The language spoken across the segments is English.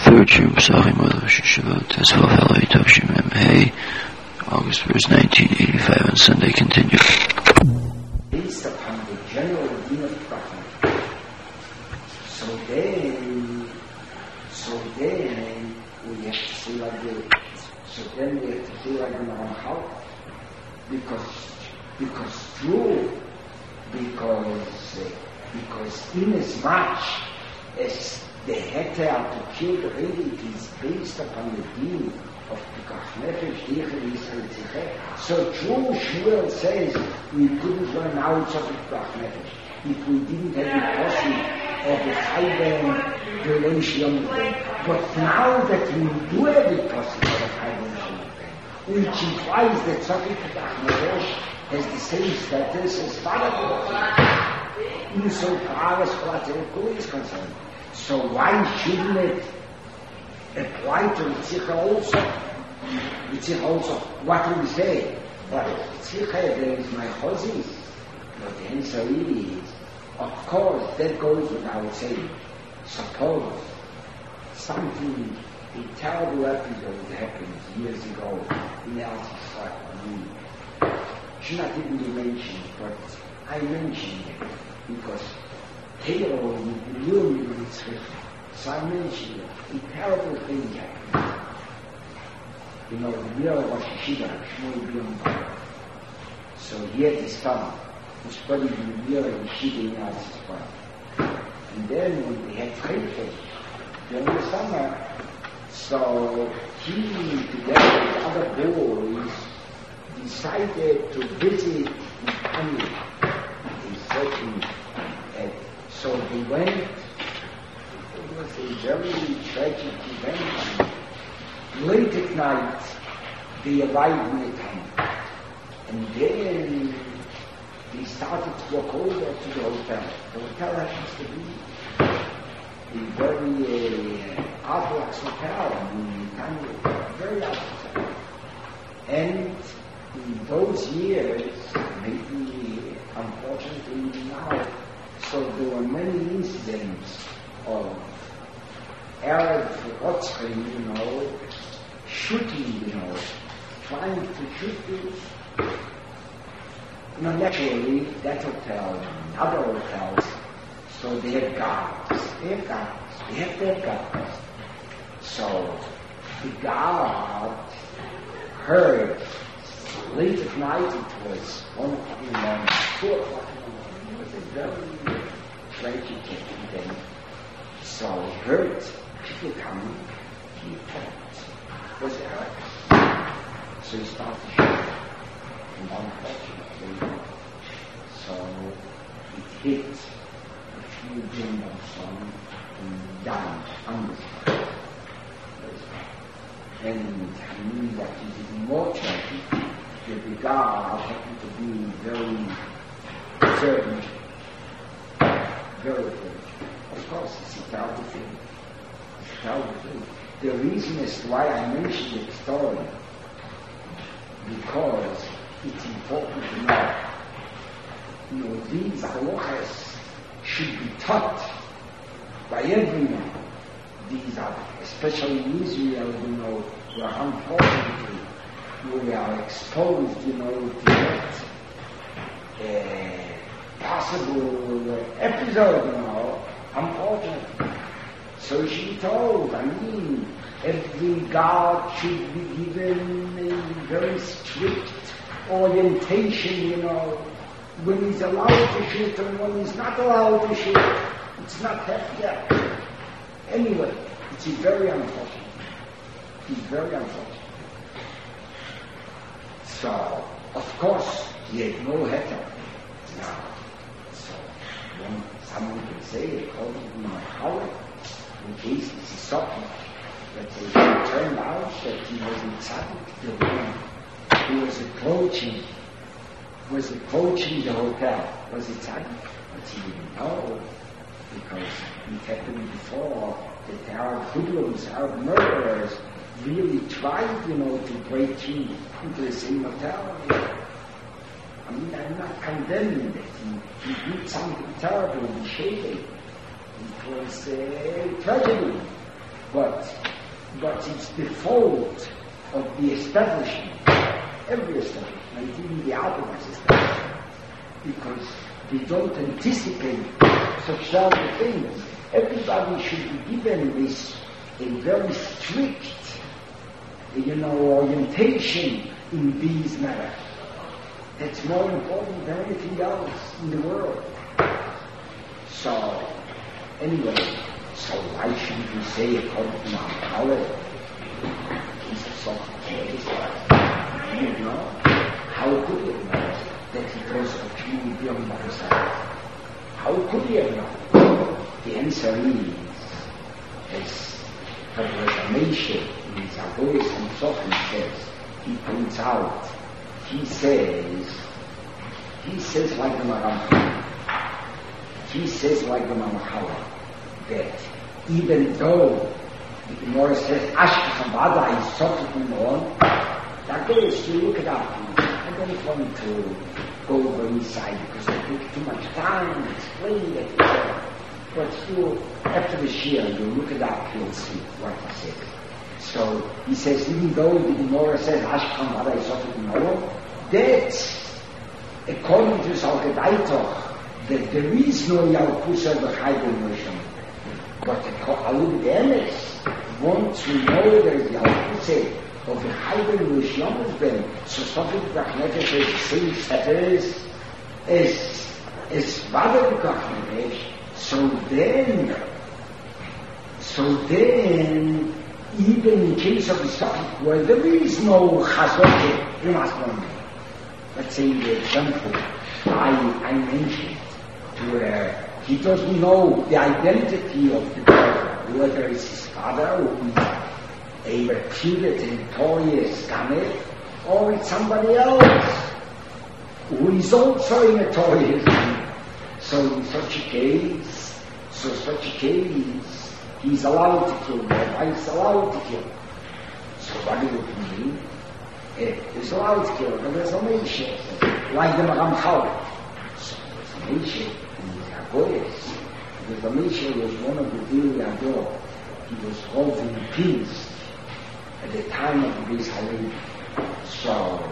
third year Musachim Mother Shishava Tesvav Halei Tavshim Hey, August 1st, 1985, on Sunday continued. Based upon the general deen of Brahman. So then we have to say like the Ramchal, because in as much as the heter to kill the lady is based upon the deen of Pikuach Nefesh, so true Shmuel says we couldn't learn out of Pikuach Nefesh if we didn't have the possibility of the Chayben relation. But now that we do have the possibility of the Chayben relation, which implies that Tzaddik Pikuach Nefesh has the same status as Father insofar as Kol is concerned. So why shouldn't it apply to Ritzicha also? What do we say? But Ritzicha, there is my chozis. But the answer is, of course, that goes without saying. Suppose something, a terrible episode happened years ago in Eretz Yisrael. Should not even be mentioned, but I mentioned it because Theo knew me with Tzricha. So I mentioned it. A terrible thing happened. The real Rosh Hashiva, Shmuel Bion. So he had his son, who studied in the real Yeshiva in Eretz Yisrael. And then when they had Chayfet during the summer, so he, together with other boys, decided to visit his family. So they went. It was a very tragic event. Late at night, they arrived in the town. And then they started to walk over to the hotel. The hotel happens to be a very orthodox hotel in Tanya, very orthodox. And in those years, maybe unfortunately now, so there were many incidents of Arab Rotzchim, shooting, trying to shoot people. Naturally, that hotel and other hotels, so they have guards. They have their guards. So the guard heard late at night, it was 1 o'clock in the morning, 2 o'clock in the morning. It was a very tragic event. So he heard people coming, he thought it was Arabs. So he started shooting. And unfortunately, so it hit a few generals and died on the spot. And I mean that it is more tragic. The guard happened to be very observant, very good. Of course, it's a terrible thing. The reason as to why I mentioned the story, because it's important to know, these halachas should be taught by everyone. These are, especially in Israel, where unfortunately we are exposed, to that possible episode, unfortunately. So she told, every guard should be given a very strict orientation, when he's allowed to shoot and when he's not allowed to shoot. It's not that yet. Anyway, it's very unfortunate. It's very unfortunate. So, of course, he had no heter. Now, so, someone can say, according to my Howard, in case it's a subject, that it turned out that he was in Tzaddik, the woman who was approaching the hotel. Was it Tzaddik? But he didn't know, because it happened before that the Arab hoodlums, Arab murderers, really tried, to break into the same hotel. I'm not condemning that he did something terrible and shady. It was a tragedy. but it's the fault of the establishment, every establishment, even the Orthodox establishment, because they don't anticipate such sort of things. Everybody should be given this a very strict, orientation in these matters. That's more important than anything else in the world. So, anyway, why shouldn't we say according to our power? He's a sort of case, how could you know that he was a truly beyond himself? How could you know? The answer is for the Reformation in his Agoris and Sophie says, he points out, he says like the Maram, he says like the Mamachal, that even though the Gemara says Ashkach Vada is Sophie on, that goes to look it up. I don't want to go over inside because it takes too much time to explain that. But after the Shia, you look it up, you'll see what he says. So he says, even though the Gemara says Ashkach Vada is Sophie on, that according to Salkedaitoch, that there is no Yalkusa B'chayden Moshem. But Alud Emes wants to know there is Yalkusa of the Chayden Moshem Ben. So something that Nefesh is saying setters is Vada B'chayden. So then, even in case of the subject where there is no Chazote, you must know. Let's say the example I mentioned, where he doesn't know the identity of the brother, whether it's his father who is a reputed and notorious Gameh, or it's somebody else who is also a notorious Gameh. So in such a case, he's allowed to kill, the rabbi is allowed to kill. So what does it mean? It's allowed to kill, but there's a nation, like the Maramchal. So there's a nation in the Agoyes. The nation was one of the Dili Ador. He was holding peace at the time of the Beis Halim. So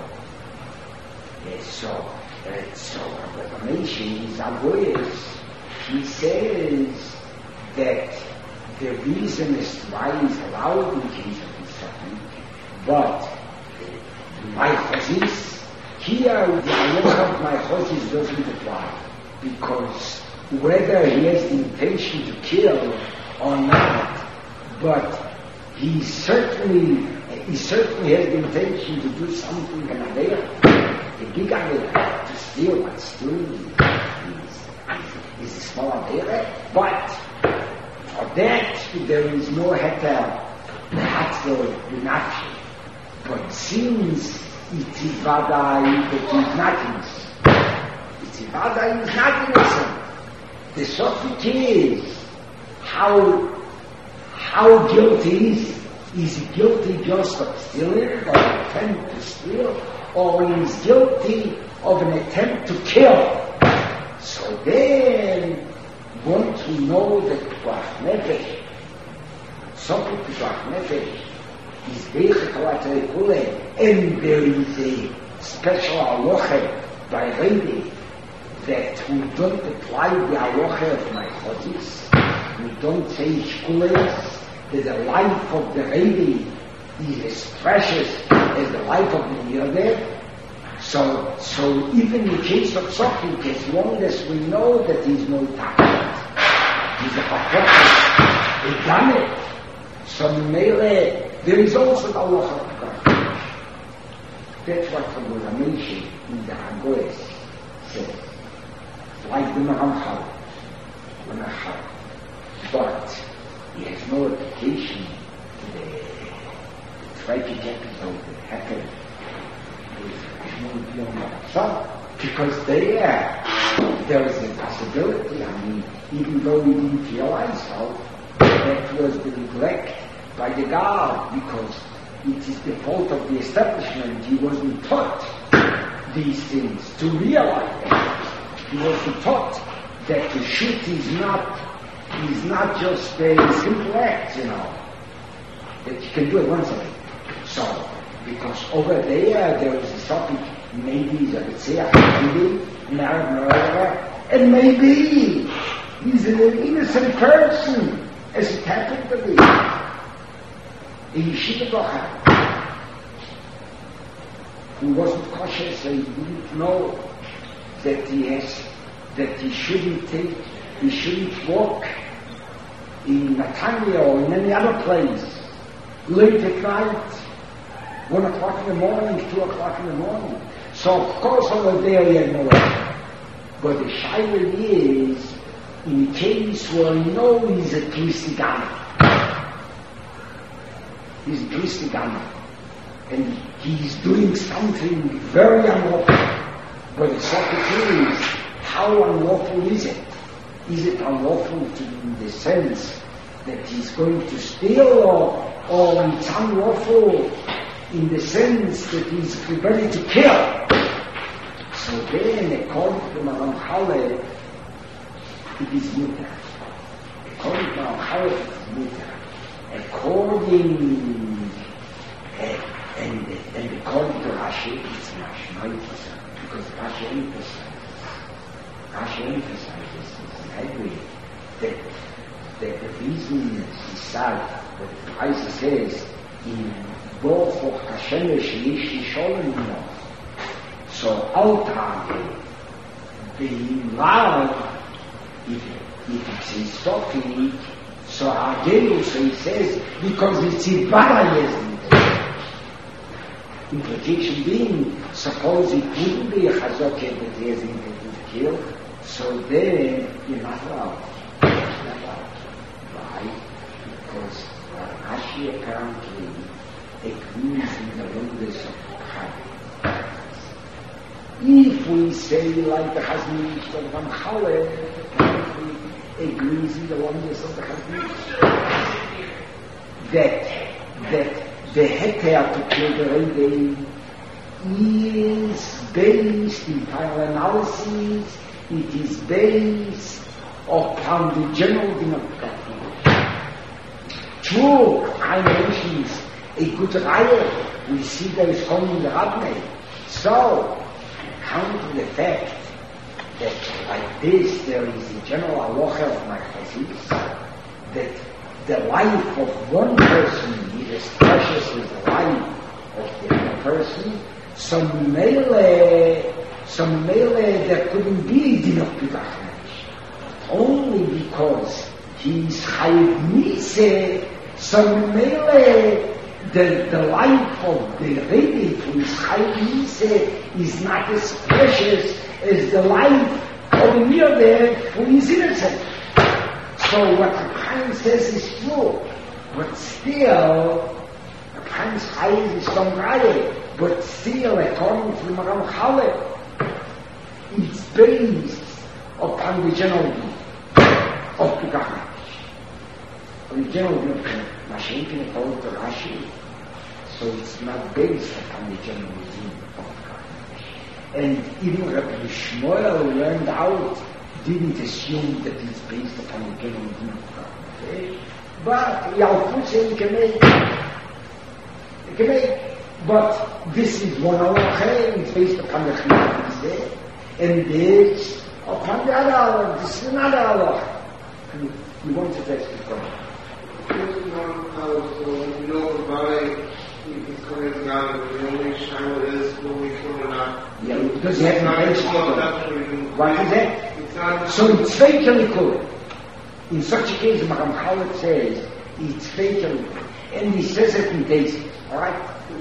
the nation is Agoyes. He says that the reason is why he's allowed in case of his suffering, but my chazis, here the halacha of my chazis doesn't apply, because whether he has the intention to kill or not, but he certainly has the intention to do something an avera, a big avera, to steal, but stealing is a small avera, but for that there is no heter, the natural. But since it is Vadai that is nothingness, it is Vadai is nothingness. The subject is how guilty is. Is he guilty just of stealing or an attempt to steal, or is guilty of an attempt to kill? So then, want to know that P'ach Nefesh, something P'ach Nefesh, is Beichek Kule, and there is a special halacha by Rebbe that we don't apply the halacha of my chazis. We don't say shkules, that the life of the Rebbe is as precious as the life of the Yodeh. So even in case of something, as long as we know that he's no takat, he's a prophet, a gamet, so mele, there is also the halacha of God. That's what the Ramesha in the Hagoes says. Like the Maramchal, but he has no application to the tragic episode that happened with Shmuel, because there is a possibility, even though we didn't realize how, that was the neglect by the guard, because it is the fault of the establishment. He wasn't taught these things to realize that. He wasn't taught that to shoot is not just a simple act, that you can do it once a week. So, because over there is a topic, maybe he's a Ritzia, maybe an Arab murderer, and maybe he's an innocent person, as it happened to be. A yeshiva gocha, who wasn't cautious, so he didn't know that he shouldn't walk in Netanya or in any other place late at night, 1 o'clock in the morning, 2 o'clock in the morning. So of course over there he had no way. But the shaila is, in case where he knows he's a Tlistigana. He's a Tlistigana. And he's doing something very unlawful. But the subject is, how unlawful is it? Is it unlawful in the sense that he's going to steal, or it's unlawful in the sense that he's preparing to kill? So then, according to Maram Chale, it is mutar. According to Maram Chale, it is mutar. And according to Rashi, it's mashmaita, because Rashi emphasizes in Hebrew that the reason he said, what the Kaiser says, in both of Hashem Sheish Sholem Enoch. So Altage, being loud, if it's his talking, so Agelu, so he says, because it's Ibara Yezid. Implication being, suppose it wouldn't be a Chazoket that he has intended to kill, so then you're not allowed. Why? Because Rashi apparently agrees in the wonders of Chai. If we say like the Chaznish of Ramchale, apparently agrees in the wonders of the Chaznish, that the heter to kill the Rebbe is based in final analysis, it is based upon the general din of God. True, I mentioned a good raya, we see there is coming the Rabnei. So, counting the fact that like this there is a general halacha of Marchazis, that the life of one person is as precious as the life of the other person, some mele there couldn't be din of Pidach, only because he is chayiv mise, some mele the life of the Rebbe who is chayiv mise is not as precious as the life of the Mirdev who is innocent. So what the Chaim says is true, but still, the Chaim's Chayiv is some raya, but still, according to the Maram Chale, it's based upon the general view of the Gachmash. The general view of Mashenkin according to Rashi, so it's not based upon the general view of the Gachmash. And even Rabbi Shmuel learned out, didn't assume that it's based upon the general view of God. Okay? But Yalfusha you can make, but this is one halacha, it's based upon the Chiyah, and this upon the other halacha. This is another halacha. You want to test the question? So you know about it, he's coming to God, but the only shadow is when we kill or not. Yeah, because you have to mention what is that? So it's fatally cool. In such a case, Maram Chale says it's fatally cool. And he says it in cases, alright?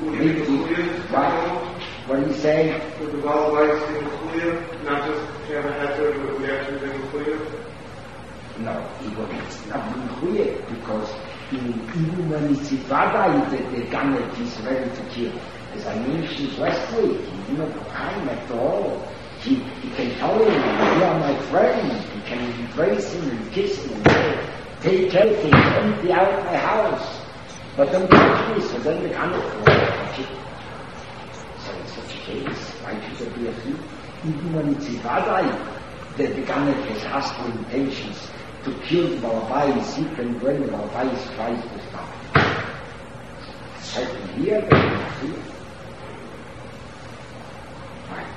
What do you say? Would the Baal Bayis be clear? Not just have a hazard, but we actually be clear? No, it's not being clear, because even when it's Ivada, the Gamet is ready to kill. As I mentioned last week, he did not time at all. He can tell him, you are my friend. He can embrace him and kiss him and say, take care of things, empty out my house. But don't touch me, so then the Gamet will touch it. So in such a case, why should there be a fee? Even when it's Ivada, the Gamet has asked for intentions to kill the Balabais, he can bring the Balabais tries to stop it. certain here, but not here. Right.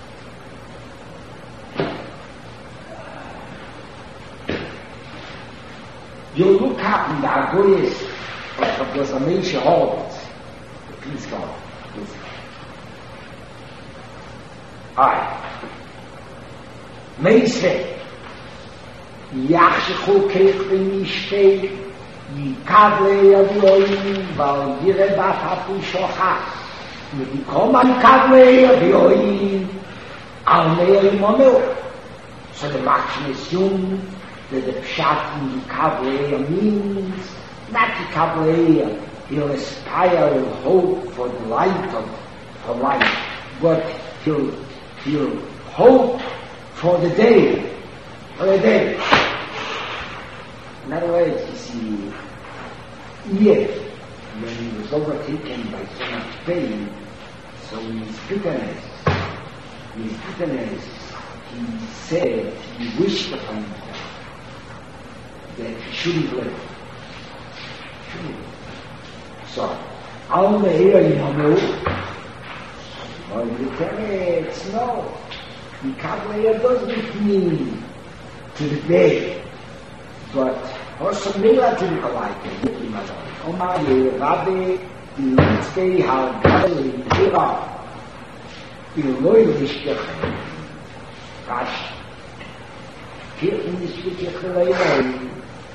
You look up in the Agoyes of the Samesha Halls. Please God. Please God. Alright. Meise. Yachshichu kechli nishkei. Yikadle yavioim. Val yirebat hapu shochach. Medikom yikadle yavioim. Al meir imomeu. So the Machshon assumed that the Pshat in Yikadle means not Yikadle. He'll aspire and hope for the light for life, but he'll hope for the day, In other words, you see, Eve, when he was overtaken by so much pain, so his bitterness, he said, he wished upon himself that he shouldn't live. So, Al Meir Yomeu, well, you tell me it's no. Yikadle doesn't mean to the day, but also Mila to the Kalaike, Omar Rabbi, Ilitzkei Ha'gadol Yira, Iloi Lishkechem, Rashi, Kirchen Lishkechem,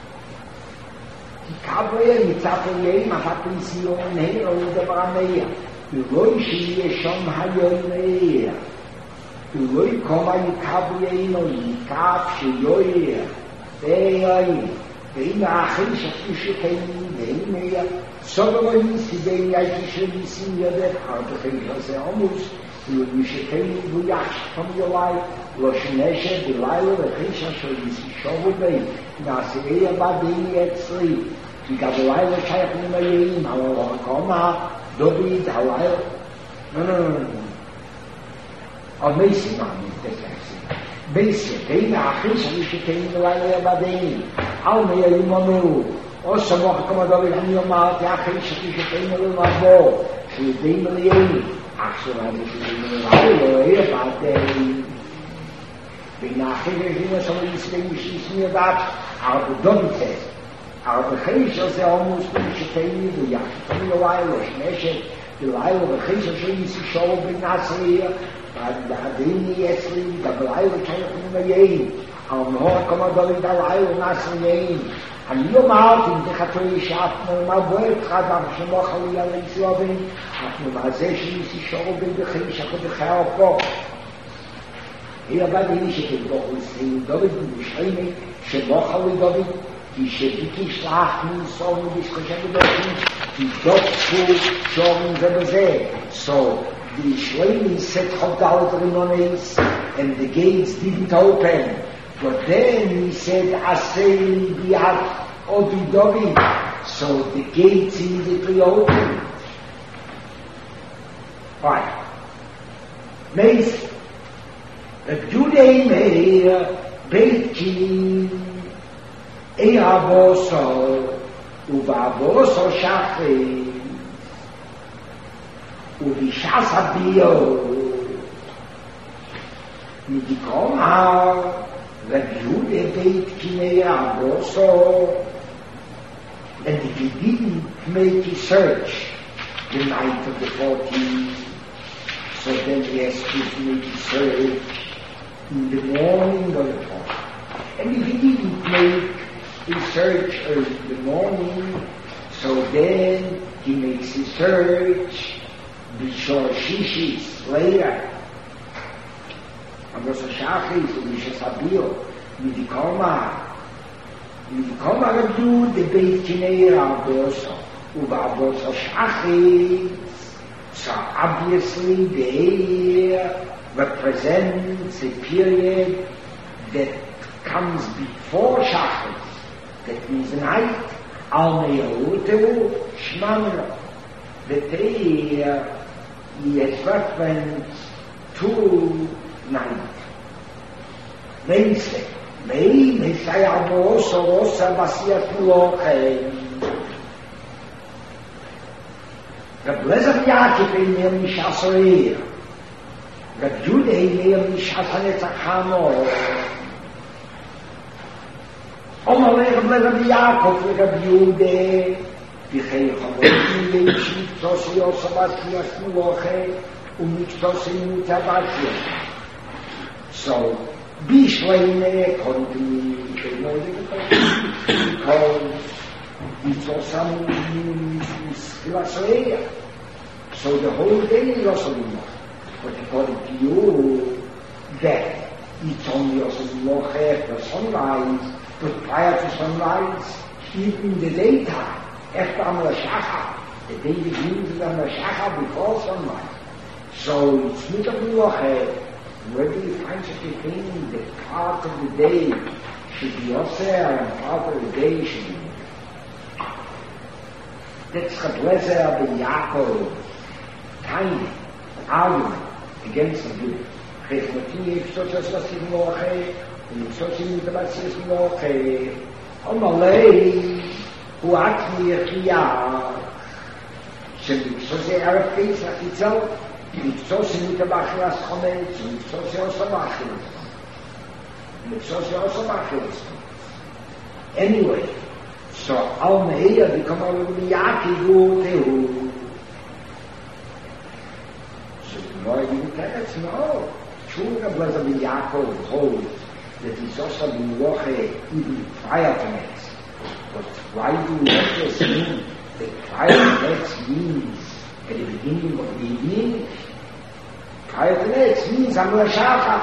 Yikadle Yitzapelei Mahapension Heir Udebrameir, Iloi Shiyeh Shom Hayomeir, Iloi Koma Yikadleino Yikab Sheyoir, Ve'yoir, Ve'ina Achim Shafushekeini, Ve'ina Soberoin Sidei Yikisheli Sim Yodef, Hartechei Jose Omus, Yishekeini Buyach from your life, Loshineshe, Delilah, the Krisha Sholisi Shovubei, Nasireya Badini Etzli, Yikadleila Shayach Nimayim, Halal Koma, David, Halal. No. Or Macy, not me, that's actually. Macy, Ve'ina Achim Shafushekeini, Delilah Badini, Almeya Yimomeu, also Mochakoma David Haniyomah, the Achim Shafushekeini, Lulmabo, Shudei Miliyin, actually, I was here about the Nachir, somebody saying, she's near that, our David says, our Bechesha say almost Shekeni, the Yachim, the Lila, Shneshet, the Lila, the Chesha, she showed the Nasir, the Hadini, Esli, the Lila, Chayim, our Mohakama David, the Lila, Nasir, and you're out in the Khatoi Shat, my word, Khadam, Shemochali, and Slovin, after my session, she showed the Chesha, the Khapo. Here by the initiative, God was saying, David, the Shreine, Shemochali David, die Sheviki schlachten, so in this Koshev, die Dokfu, Shorin, Zebazeh. So, the Shreine set Chavdalit Rimones, and the gates didn't open. But then he said, Asei Biat Odi David. So the gates immediately opened. Right. Meis, Judei Meir, Beitkin, Eaboso, Uvaboso Shachi, Uvishasadio, Midikoma, the Jude Beitkin Eaboso, and if he didn't make a search the night of the 14th, so then he has to make a search in the morning of the 14th. And if he didn't make a search in the morning, so then he makes a search before Shishis later. And also Shachis, Uvishabio, Midikoma Rabdu, the Beit Kinei Raboso, Uvaboso Shachis. So obviously they represents a period that comes before Shachris, that means night, Al Me'otehu Shmamra, that he has reference to night. Mei Mesayamos Rosa Basiat Lochem. Reb Lezer Yaakov in mir Mishasoyer. Reb Jude in mir Mishasanetzach Hamor. Omalei Reb Lezer Yaakov Reb Jude. Bichei Chamotim Leishit Tosi Osabati Asmuloche Umiktosi Mutabati. So, Bishleine Kondi because it's also Skilasoea. So the whole day is also Moch. But according to you, that it's only also Moch after sunrise, but prior to sunrise, even in the daytime, after Amar Shachar, the day begins with Amar Shachar before sunrise. So it's not a Moch. Where do you find such a thing that part of the day should be Osir and part of the day should be That's Reb Lezer ben Yaakov tiny argument against the Jew. Chesmoti Yifsotos Vasim Loche and Yifsosim Yitabasis Loche Omalei Hu Atmi Yechiyah Shem Yifsosei Arab Pesach itself Yifsosim Yitabachilas Chometz Yifsosei Osabachilas Anyway, so Al Meir become a Yaakov Tehu. So the Lord didn't tell us, no. True, Reb Lezer ben Yaakov holds that he's also been Loche even prior to next. But why do we just mean that prior to next means at the beginning of the evening? Prior to next means Amar Shachar.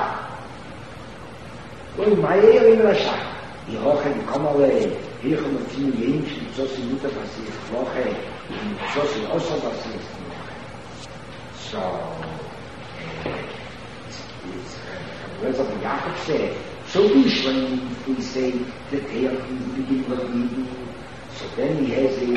Well, Meir in Rashach. Die Hoche, die Kommerle, hier kommen die Jens, die Zossi Mutter passiert, Loche, die Zossi Osso passiert, So, Lezer ben Yaakov said, so usually we say that they are in the beginning of the evening, so then he has a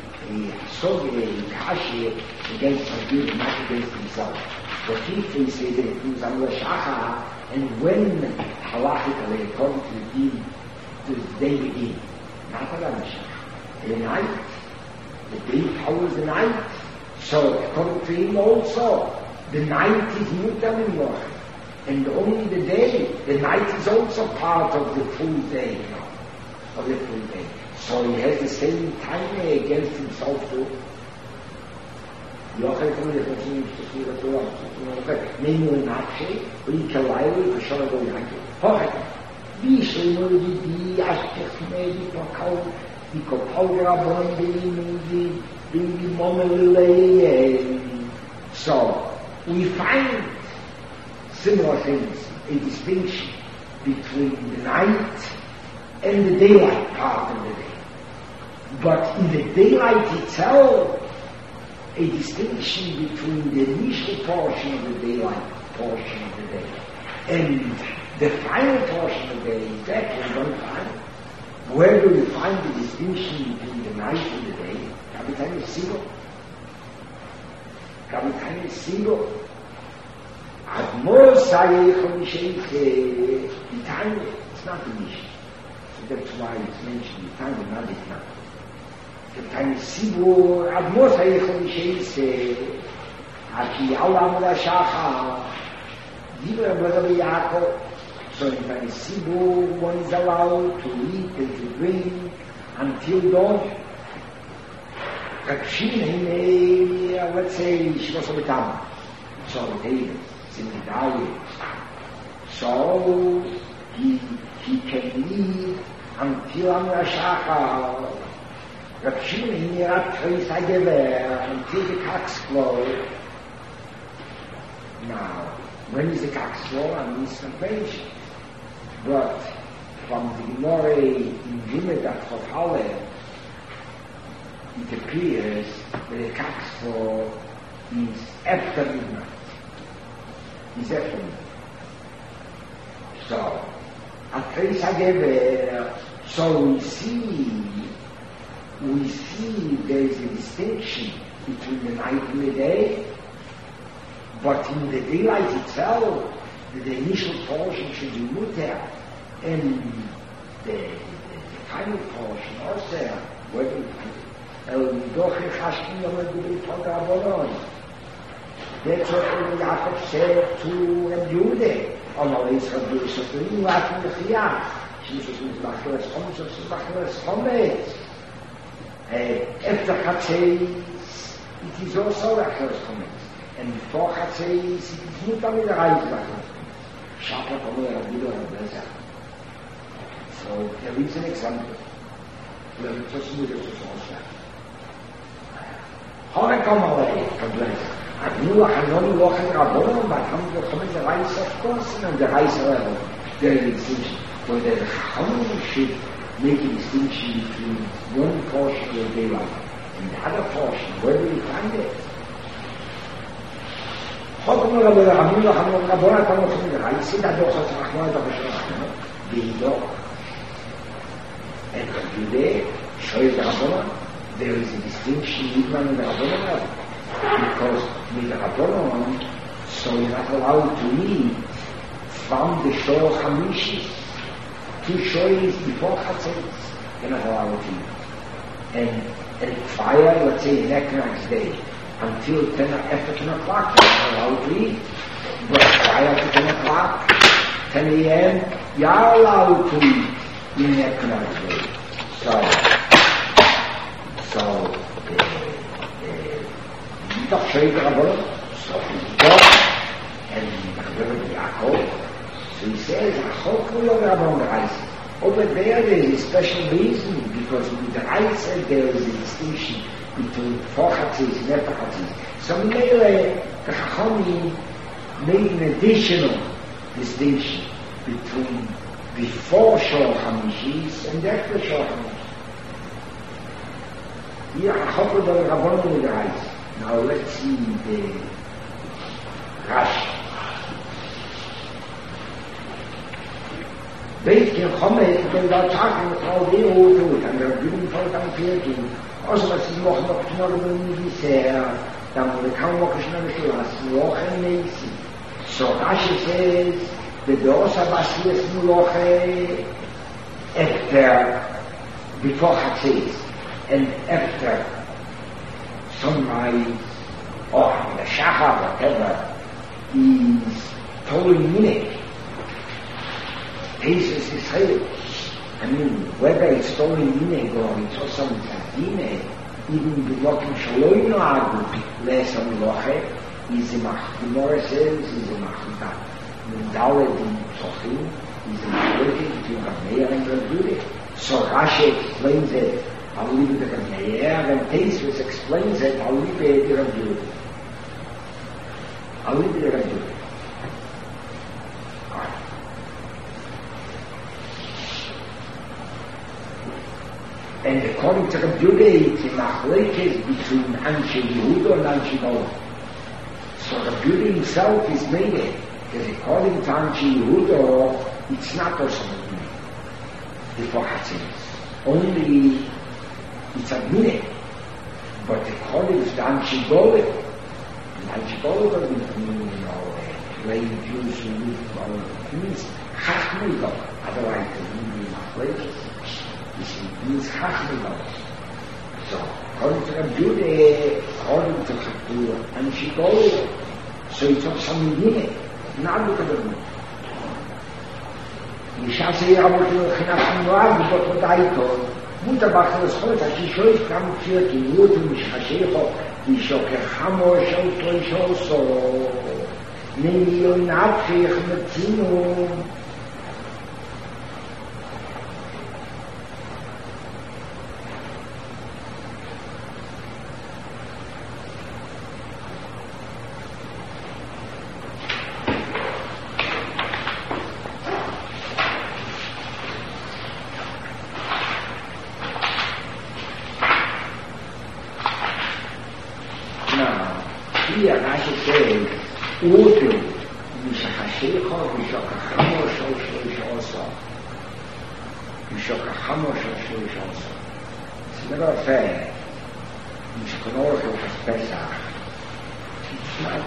kashi against Abdul, not against himself. But he says that it means Amar Shachar, and when halachically, according to the deen, the day begins, not a Ramashach. The night, the day follows the night. So, according to him also, the night is mutar minloch, and only the day. The night is also part of the full day, of the full day. So he has the same time against himself too. Yochel kommer det från sin stora Torah. Men nu en aktie, och i Kalaiwi, för själva då jag. Hohet. Vi slår vi aspekt med i pakau, i kopaugra bondi, the moment. So we find similar things, a distinction between the night and the daylight part of the day. But in the daylight itself, a distinction between the initial portion of the daylight portion of the day and the final portion of the day is exactly one time. Where do we find the distinction between the night and the day? Kapitän ist Sigo. Admor sei the time, it's not the mission. So that's why it's mentioned the time, not the time. Kapitän ist Sigo, Admor sei Aki Aulam la Shacha, Lieber Brother Yaakov. So in Sigo, one is allowed to eat and to drink until dawn. Let's say she was a Bitam. So David, Zimidali. So he can eat until Amar Shachar. Rakshini until the cocks crow. Now, when is the cocks crow? I mean translation. But from the Gemara in Jimedat for Hallel, it appears that the cocks crow is after midnight. So, so we see there is a distinction between the night and the day, but in the daylight itself, the initial portion should be mutar, and the final portion also, where do we find it? doch ich haschen ja mit dem Tag Rabbanon. That's what Yaakov said to Jude. Allah is Rabbi Yisrael, you have to be here. Jesus is Machilas Chometz, Jesus is Machilas Chometz. After Chatzos, it is also Machilas Chometz. And before Chatzos, it is not only the Reis Machilas Chometz. Shabbat Omer Rabbi Yisrael. So there is an example. We have just moved to Sosha. Hore come away, God bless. And you are not walking Rabbanon, but come to come in the Reis of course, and the Reis level. There is a distinction. But the Chachamim should make a distinction between one portion of their life and the other portion. Where do we find it? Chotem Rabbi Rabbi Rabbanon come in the Reis, see that also Chachmah the Bashar, the and today, show the Rabbanon, there is a distinction even in the Rabbanon, because with the Rabbanon, so you're not allowed to eat from the Shor Hamishis. 2 shoys before Chatzos, you're not allowed to eat. And fire, let's say, next day, until 10 after 10 o'clock, you're not allowed to eat. But prior to 10 o'clock, 10 a.m., you're allowed to eat. In that next day. So, doch shoy the Rabbanon, so he's gone, and Yaakov. So he says, Achok will Rabbanon the Reis. Over there is a special reason, because with the Reis there is a distinction between Chatzos and after Chatzos. So the Chachamim made an additional distinction between before Shor HaMishis and after Shor HaMishis. Here, Achok will Rabbanon the Reis. Now let's see the Rashi. Beit Kin Chometz, when thou talking with all the old truth, and they're giving for them thinking, also was sie noch knochen wie sehr, dann wurde kaum noch schnell gelassen, Lochen Meisi. So Rashi says, the Dosa Basias Loche, after, before Chatzos, and after sunrise, or the Shachar, whatever, is totally unique. Jesus is here. I mean, whether it's totally unique or it's also Tzadine, even the Lokim Shaloi Noagu, less on Loche, is a Mach, the Morah says, is a Machita. The Dalet in Tzochim, is a Machloket between Rameir and Rabbi. So Rashi explains it. I'll leave it at Meir, and Teisvus explains it, I'll leave it at Rabbi. I'll leave it at Rabbi. And according to Rabbi Yehuda, it's a machlekes between Anshe Yehuda and Anshe Noah. So Rabbi Yehuda himself is made it, because according to Anshe Yehuda, it's not also before Chatzos. Only it's a minute, but according to Anshe Golet, Anshe Golet doesn't mean, plain Jews who live for it means Chachmei Golet, otherwise it doesn't mean machlekes. It means Chachmei. So, according to Rabbi Yehuda, according to Anshe Golet, so it's not some minute, not look at the minute. Isha say, I want to Chinach Noah, but what I told, Mutter Bachel Scholz, as she shows come here to you to Mishchashecho, die Shoker Hamor Shol Toisho, so Nemi Yon Abchech Metzinu. Here Rashi says, Utu, Mishachashecho, Mishachachamo Shol Oso. Mishachachamo Shol Oso. It's never fair. Mishachanocho Pesach. It's not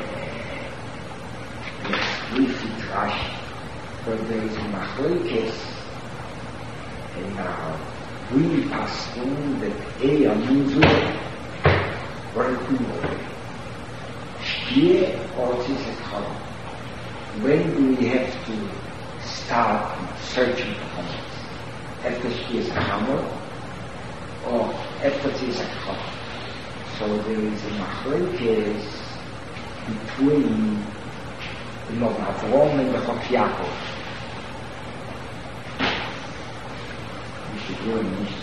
explicit Rashi, but there is a machlekes in we assume that Munzu were good. Here or is it hard? When do we have to start searching for Hamas? After she is a hammer or after she is a cup? So there is a machlokes between the Avram and the Yaakov. We should learn this.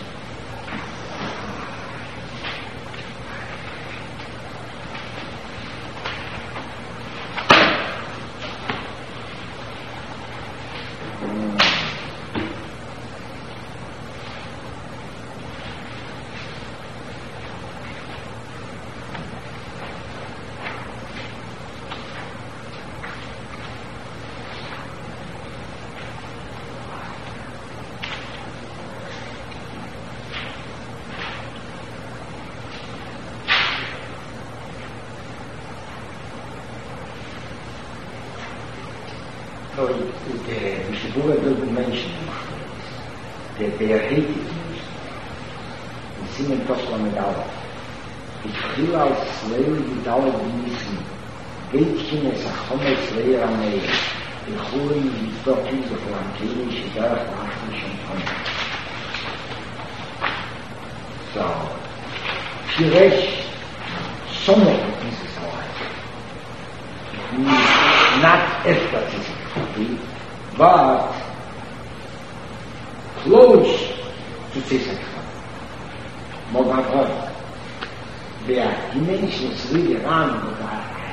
So the Mishabura doesn't mention that they are hated Jews. In Simen Tosla Medala, it's clear out slave without Nissen, Gatekin as a Homer Slayer Amei, the Holy is talking the Flantini, Shidara, Flantini, Champagne. So, Piresh, some of it is alive. It means not effortless. But close to Tzedakah. Mogavod. There are dimensions really around, but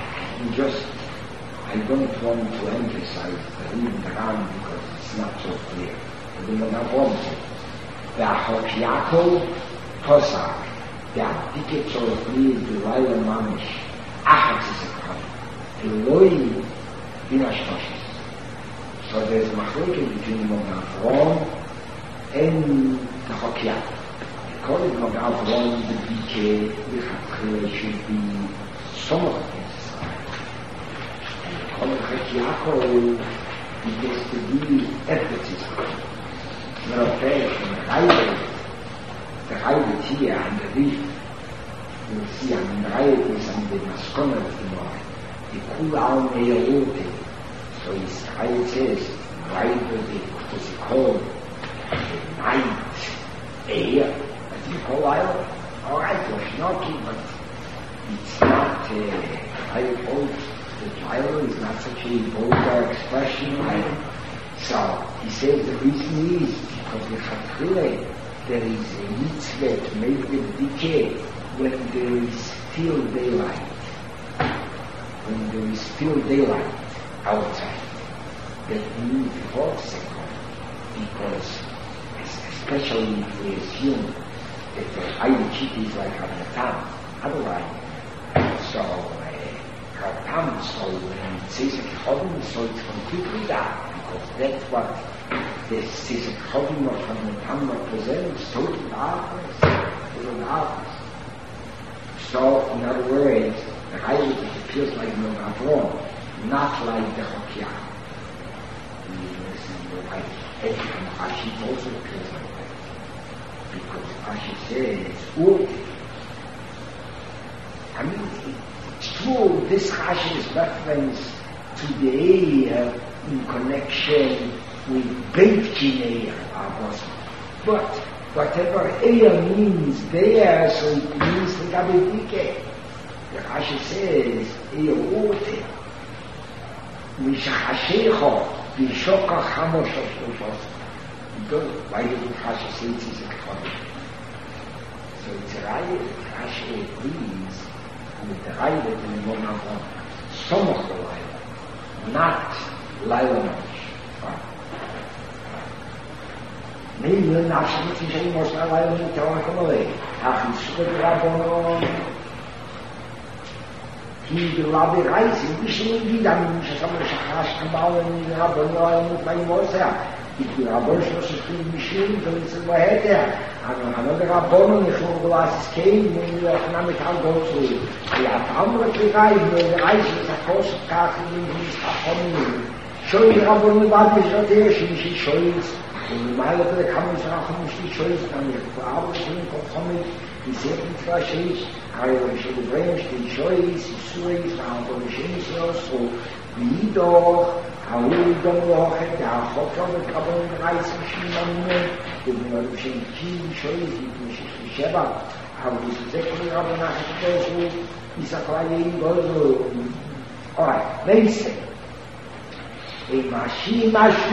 I don't want to emphasize the reading around because it's not so clear. The Mogavod. There are Yaakov, Tosach. There are tickets of please, the Laila Mamish, Achat Tzedakah. Eloi, Dinashtosh. So there's a machlokes between Avram and the Chokya. According to Avram, the BK, the Chokya should be some of the things. And according to Yaakov, it has to be everything. Matter of fact, the Chayvet here and the Rif, you'll see on the Chayvet and the Maskonet, the Kulau Meyarote. So it says, right what is it called? The night air. What do you call it? All right, you're snorkeling, but it's not, I hope the child is not such a vulgar expression. So he says the reason is because the Chatchile, there is a mitzvah to make the decay when there is still daylight. When there is still daylight outside. That means before the second, because especially if we assume that the Ayuchit is like Ratam, otherwise, so Ratam, so when it says a Chodim, so it's completely dark, because that's what the says a Chodim of Ratam represents, total darkness, total darkness. So, in other words, the Ayuchit appears like Avram, not like the Chokya. Like Rashi also appears like that. Because Rashi says, Urti. I mean, it's true, this Rashi is reference to the air in connection with Beit Kinei, but whatever air means there, so it means the Gabedike. The Rashi says, Urti. Mishachashecho. The Shoka Hamosh of Shloshos. Why did Rashi say it is a Chodim? So it's a Raya that Rashi agrees with the Raya that in the Monavon. Some of the Laila, not Laila Mamish. Maybe when Rashi is saying most of the Laila Mamish, Achishkot Rabbonon, he the Rabbi Reis, we should be done, someone Shachash Kabal and Rabbi with my Mosa. If the Rabbi should be sure, then it's in my head there. And another Rabbonon, if one glasses came, when you economic how go to the Atamra Kirai, when the Reis is a course of Kaki, in his Apomin. Showing Rabbonon Badi is not there, she shows ומעלה פרק 5 שויס, גם יחפאב ושלים כל 5, יסף מצווה 6, הרי ושלברם שתי שויס, יסויס, אבל ושם יסוס, וידוך, ההוא דום לוחת, החוק לא מקבל רייס ושימנו, ובנאמר בשם קים שויס, יתמשך 7, אבל זה כל רב נחת תושו, יסקליים גוזו. Alright, listen. Machine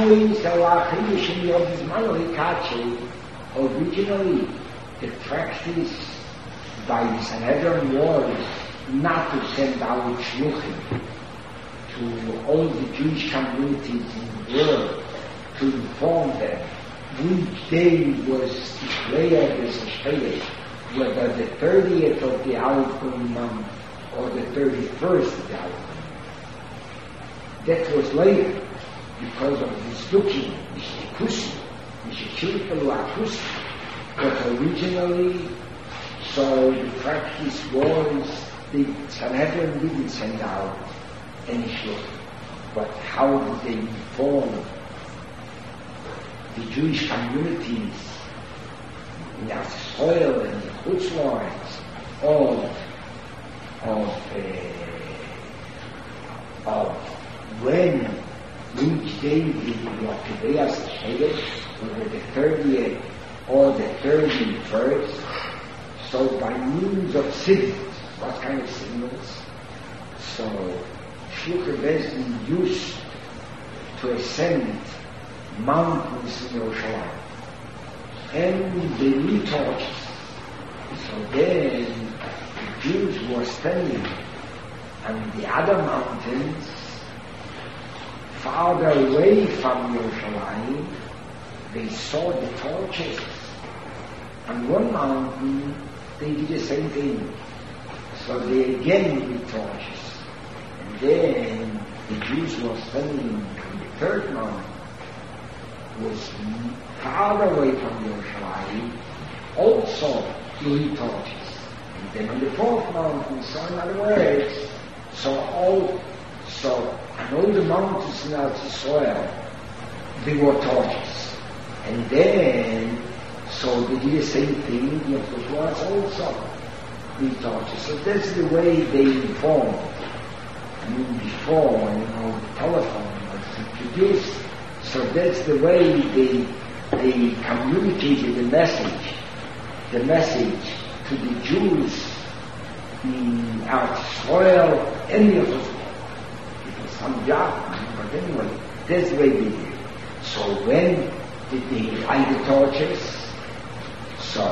originally the practice by the Sanhedrin was not to send out shluchim to all the Jewish communities in the world to inform them which day was declared as a Shayeh, whether the 30th of the outgoing month or the 31st of the outgoing. That was later, because of this looking, but originally, so the practice was, the Sanhedrin didn't send out any shluchim. But how did they inform the Jewish communities in the soil and the Chutzlords of when, which day did Yaakov Shayeh, whether the 30th or the 31st, so by means of signals. What kind of signals? So, Shluchim Bezdin used to ascend mountains in Yerushalayim, and they lit torches. So then, the Jews were standing on the other mountains, farther away from Yerushalayim. They saw the torches. On one mountain, they did the same thing. So they again lit torches. And then the Jews were standing on the third mountain, was farther away from Yerushalayim, also lit torches. And then on the fourth mountain, so in other words, on all the mountains in Eretz Yisrael, there were torches. And then, so they did the same thing, the Yehoshua also lit torches. So that's the way they informed. I mean, before, the telephone was introduced, so that's the way they communicated the message to the Jews in Eretz Yisrael and Yehoshua. Some job, but anyway, that's the way they did. So when did they light the torches? So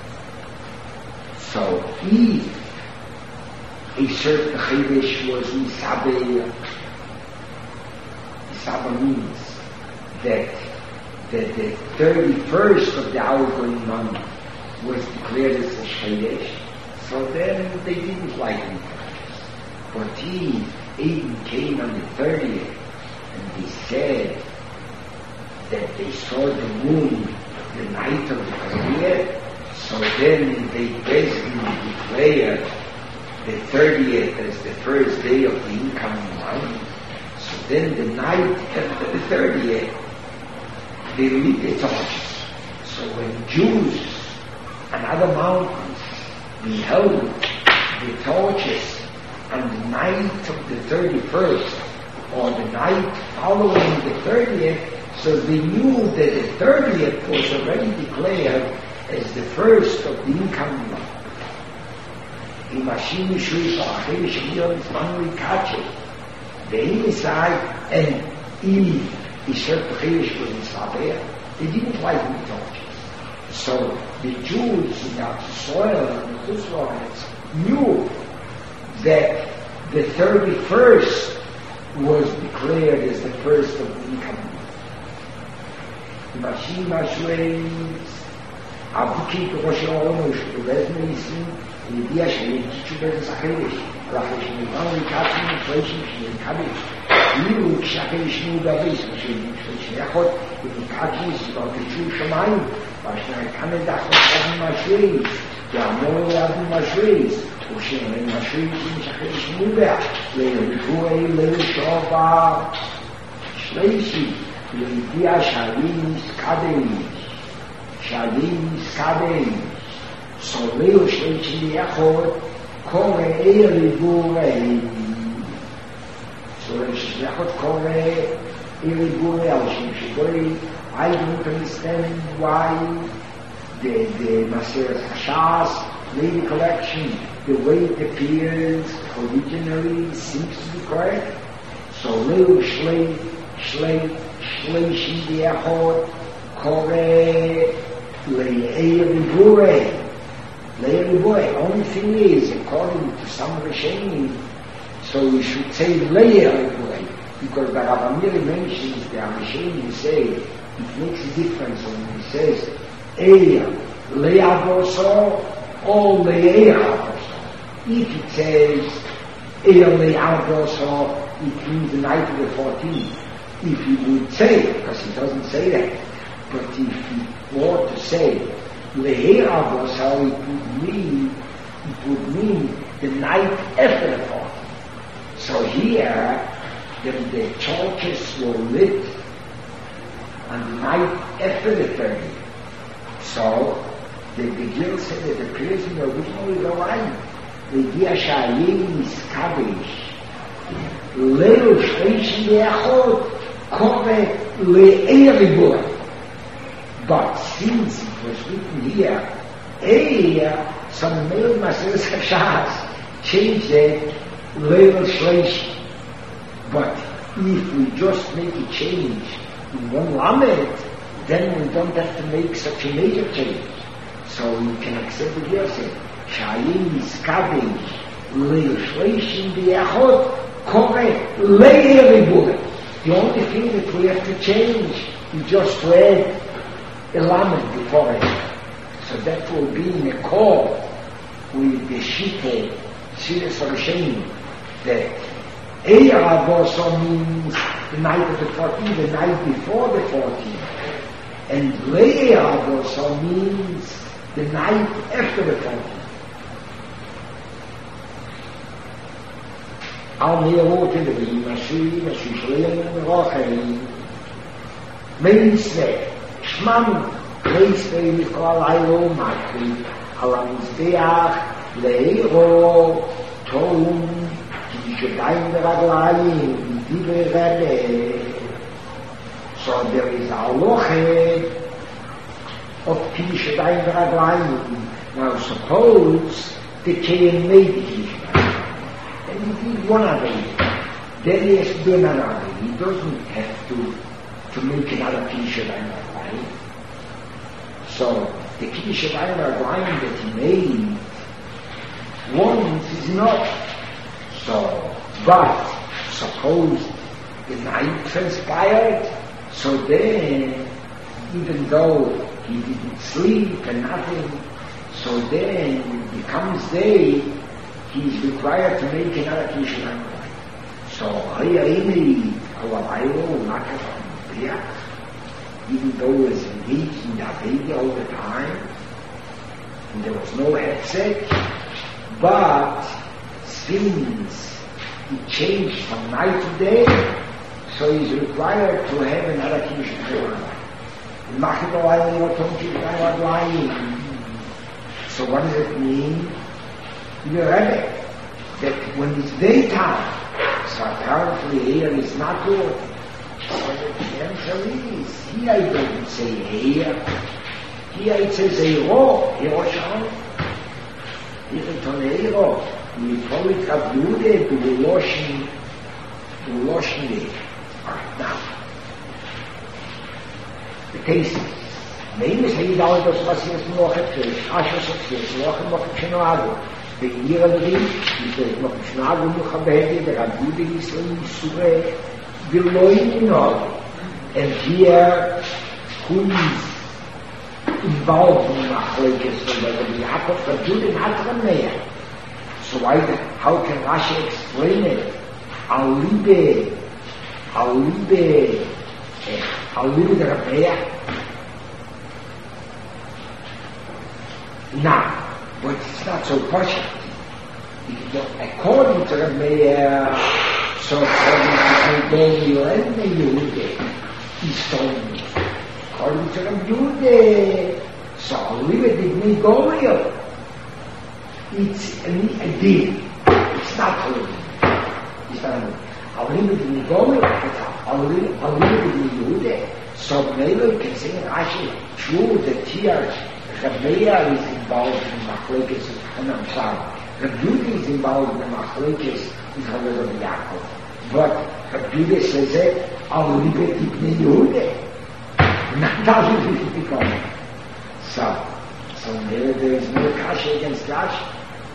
if a certain Chedesh was Misabeh means that the 31st of the outgoing month was declared as a Chedesh, so then they didn't light any torches. But Aiden came on the 30th, and they said that they saw the moon the night of the 30th, so then they basically declared the 30th as the first day of the incoming month. So then the night after the 30th, they lit the torches. So when Jews and other mountains beheld the torches on the night of the 31st, or the night following the 30th, so they knew that the 30th was already declared as the first of the incoming month. In Mashim Shuish Achei Shemiyot Zmanu Ikache, the inside, and Eve, Isher Pechesh was in Sabeh, they didn't light the torches. So the Jews in the soil and the Chutzlords knew that the 31st was declared as the first of the incoming month. Mashim Ashweis, Abuki Rosh Ono, Shubezmeisim, Lidia Shayim, Chubez Sachesh, Rafashim, Katim, Flashim, Kabish, Liu, Shakesh, Nudavis, Shayachot, with the Kajis, Bakichu Shamayim, Bashna Kanadach, Ashweis, Yamor Yadu Ashweis, Ushin, Ashweis, Shakesh, Nudah, Leu Shova, Shleishi, לידיע שעלים נזכדש, סולל שלישי אחד, קורא ריבורי. סולל שלישי אחד קורא ריבורי, על שם שבוי, I don't understand why the Maseres Hashas lady collection, the way it appears originally seems to be correct. So Leu Shlei Shidiachot Kore Le'er Ribure. Only thing is, according to some Rishonim, so we should say Le'er Ribure, because the Rav Amir mentions the Rishonim say it makes a difference when he says Eir Le'aboso or Le'er Aboso. If it says Eir Le'aboso, it means the night of the 14th. If he would say, because he doesn't say that, but if he were to say Le'er Aboso, it would mean the night after the 14th. So here, the churches were lit on the night after the 30th. So, the Gil said that the appears in the original is alright. Le'diya sha'alim niskadesh, Leu shlishi le'achot, kore le'er ribur. But since it was written here, some male Maseres Hashas changed it, Leu shlishi. But if we just make a change in one lamed, then we don't have to make such a major change. So we can accept the Yosef. Sha'alim niskadesh, le'shleishim b'yachot, kore le'er ribur. The only thing that we have to change is just to add a lamed before it. So that will be in accord with the Shita, Silas Rishonim, that Eir Aboso means the night of the 14th, the night before the 14th. And Le'er Aboso means the night after the 14th. Al Me'erot Elvim, Ashim, Ashishleim, Rochel, Meisve, Shman, Meisve, Mikol, Ailo, Matri, Alamizbeach, Le'ero, Tom, Kedayim Beraglayim, Divrei Rebbe. So there is a halacha of Kedayim Beraglayim. Now suppose the Kayan made Kedayim, and he did one of them. Then he has to do another. He doesn't have to make another Kedayim Beraglayim. So the Kedayim Beraglayim that he made once is enough. So, but suppose the night transpired, so then, even though he didn't sleep and nothing, so then when it becomes day, he's required to make another Kedayim. So, even though he was engaged in Davida all the time, and there was no headset, but since he changed from night to day, so he's required to have another Kedayim. So what does it mean? The Rebbe, that when it's daytime, so apparently here is not good. So the answer is, here it doesn't say here it says Eiro, Yerushalayim. Here it's on Eiro. We call it Abdude to the Loshin Day. Alright, now. The case is, maybe say down to Spasias Mochette, Ashos of Sis, Mochette, the year of the day, he says, Mochette, Mochabede, the Abdude Islam, Sure, Beloy, and here, who is involved in Machlekes, so that the Yaakov, Abdude, and Hatrameh. So how can Rashi explain it? Alibe the Rabbeah. Now, but it's not so partial. According to Rabbeah, so according to Rabbeah, is told according to Rabbi Yehuda, so Oliva did me Goliath. It's a deal. It's not holy. It's not holy. Oliva did me Goliath, Oliva did me Yehuda. So maybe you can say Rashi, true that here Rabbeya is involved in Machlekes, and I'm sorry, Rabbi Yehuda is involved in Machlekes with Rabbi Yaakov. But Rabbi Yehuda says that Oliva did me Yehuda. Not doesn't it become. So maybe there is no Kasha against Rashi.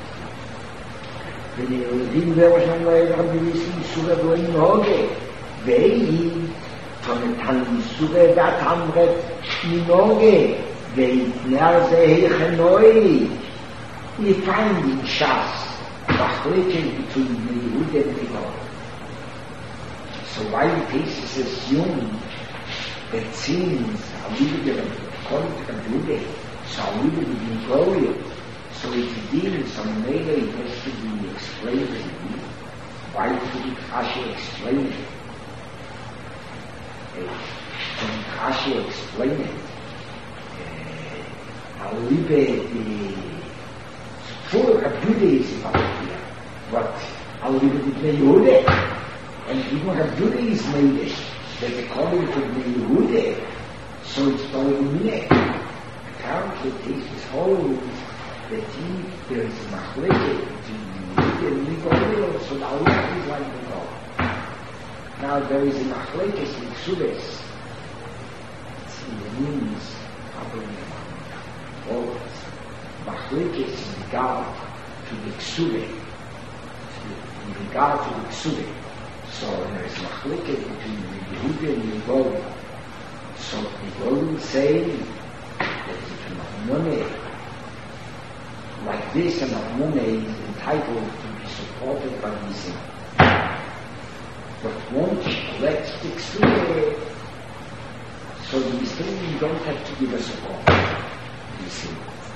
When you didn't know somewhere Rabbi Yehuda Suga going Hoge, they von der Tanisuge da Tamret Minoge, Veitner Zehe Noi. You find in Shas, Machlekes between Yehuda and Minoge. So why the cases assume that since according to Yehuda, so Yehuda will be glorious. So it's a deal, so maybe it has to be explained. Why did Rashi explain it? When Rashi explained it, Alibe, the full of Judaism about here, but Alibe did Yehuda, and even of Judaism made it, that according to Yehuda, so it's Baruch apparently this whole that there is a Machlekes between Yehuda and Migolil, so the Allah is like Migolil. Now there is a Machlekes in Ksubes. It's in the means of always. Machlekes in regard to the Ksube. In regard to the Ksube. So there is Machlekes between Yehuda and Migolil. So Migolil saying that if an money like this, and Amunah is entitled to be supported by this. But once let's fix it, so the Muslim don't have to give a support. You see.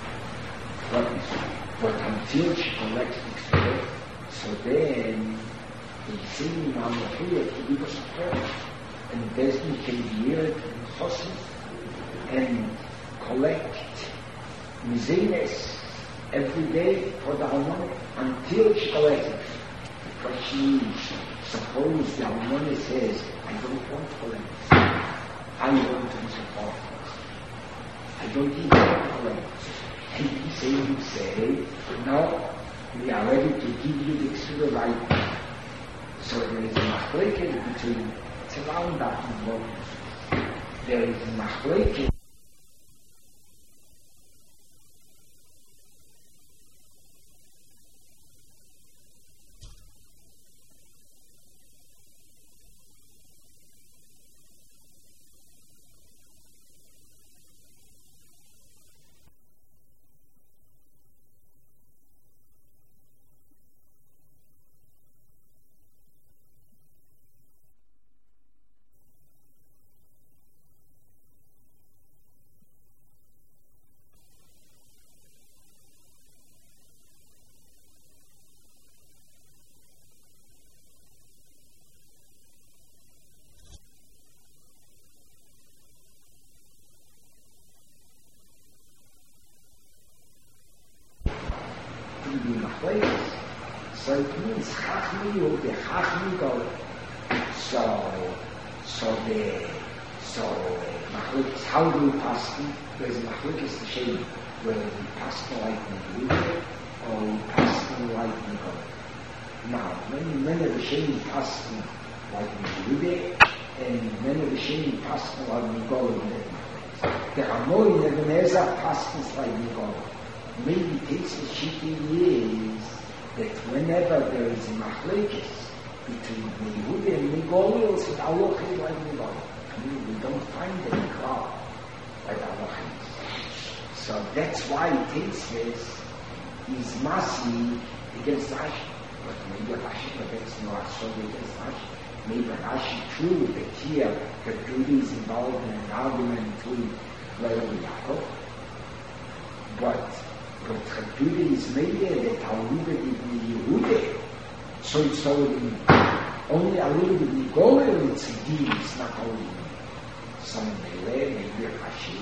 But until she collects it, so then the Muslim are not here to give a support. And Desmond can hear it in horses and collect Mizenes every day for the Almana until she collects it. Because she suppose the Almana says, I don't want to collect it. I want to support it. I don't even want to collect it. And he say, no, we are ready to give you the extra right. So there is a Machlekes between, it's around that involvement. There is a Machlekes so it means Chachmi or the Chachmi go. So Machlekes, how do we pass them? There's Machlekes the Shem, whether we pass them like Yehuda or we pass them like Migolil. Now, many of the Shem pass them like Yehuda, and many of the Shem pass them like Migolil. The Ramoi and the Ezer pass them like Migolil. Maybe takes the shitty is that whenever there is a Machlekes between Yehuda and Migolil, so the Allah is like Migolil. We don't find any crowd like Allah is. So that's why it takes this is Masi against Rashi. But maybe Rashi against Noachshon against Rashi. Maybe Rashi true that here the Judy is involved in an argument between Rabbi Yaakov. But Judy is made there that Alibe did Yehuda. So it's only a little bit Migolil, it's a deal, it's not only. Some maybe Rashi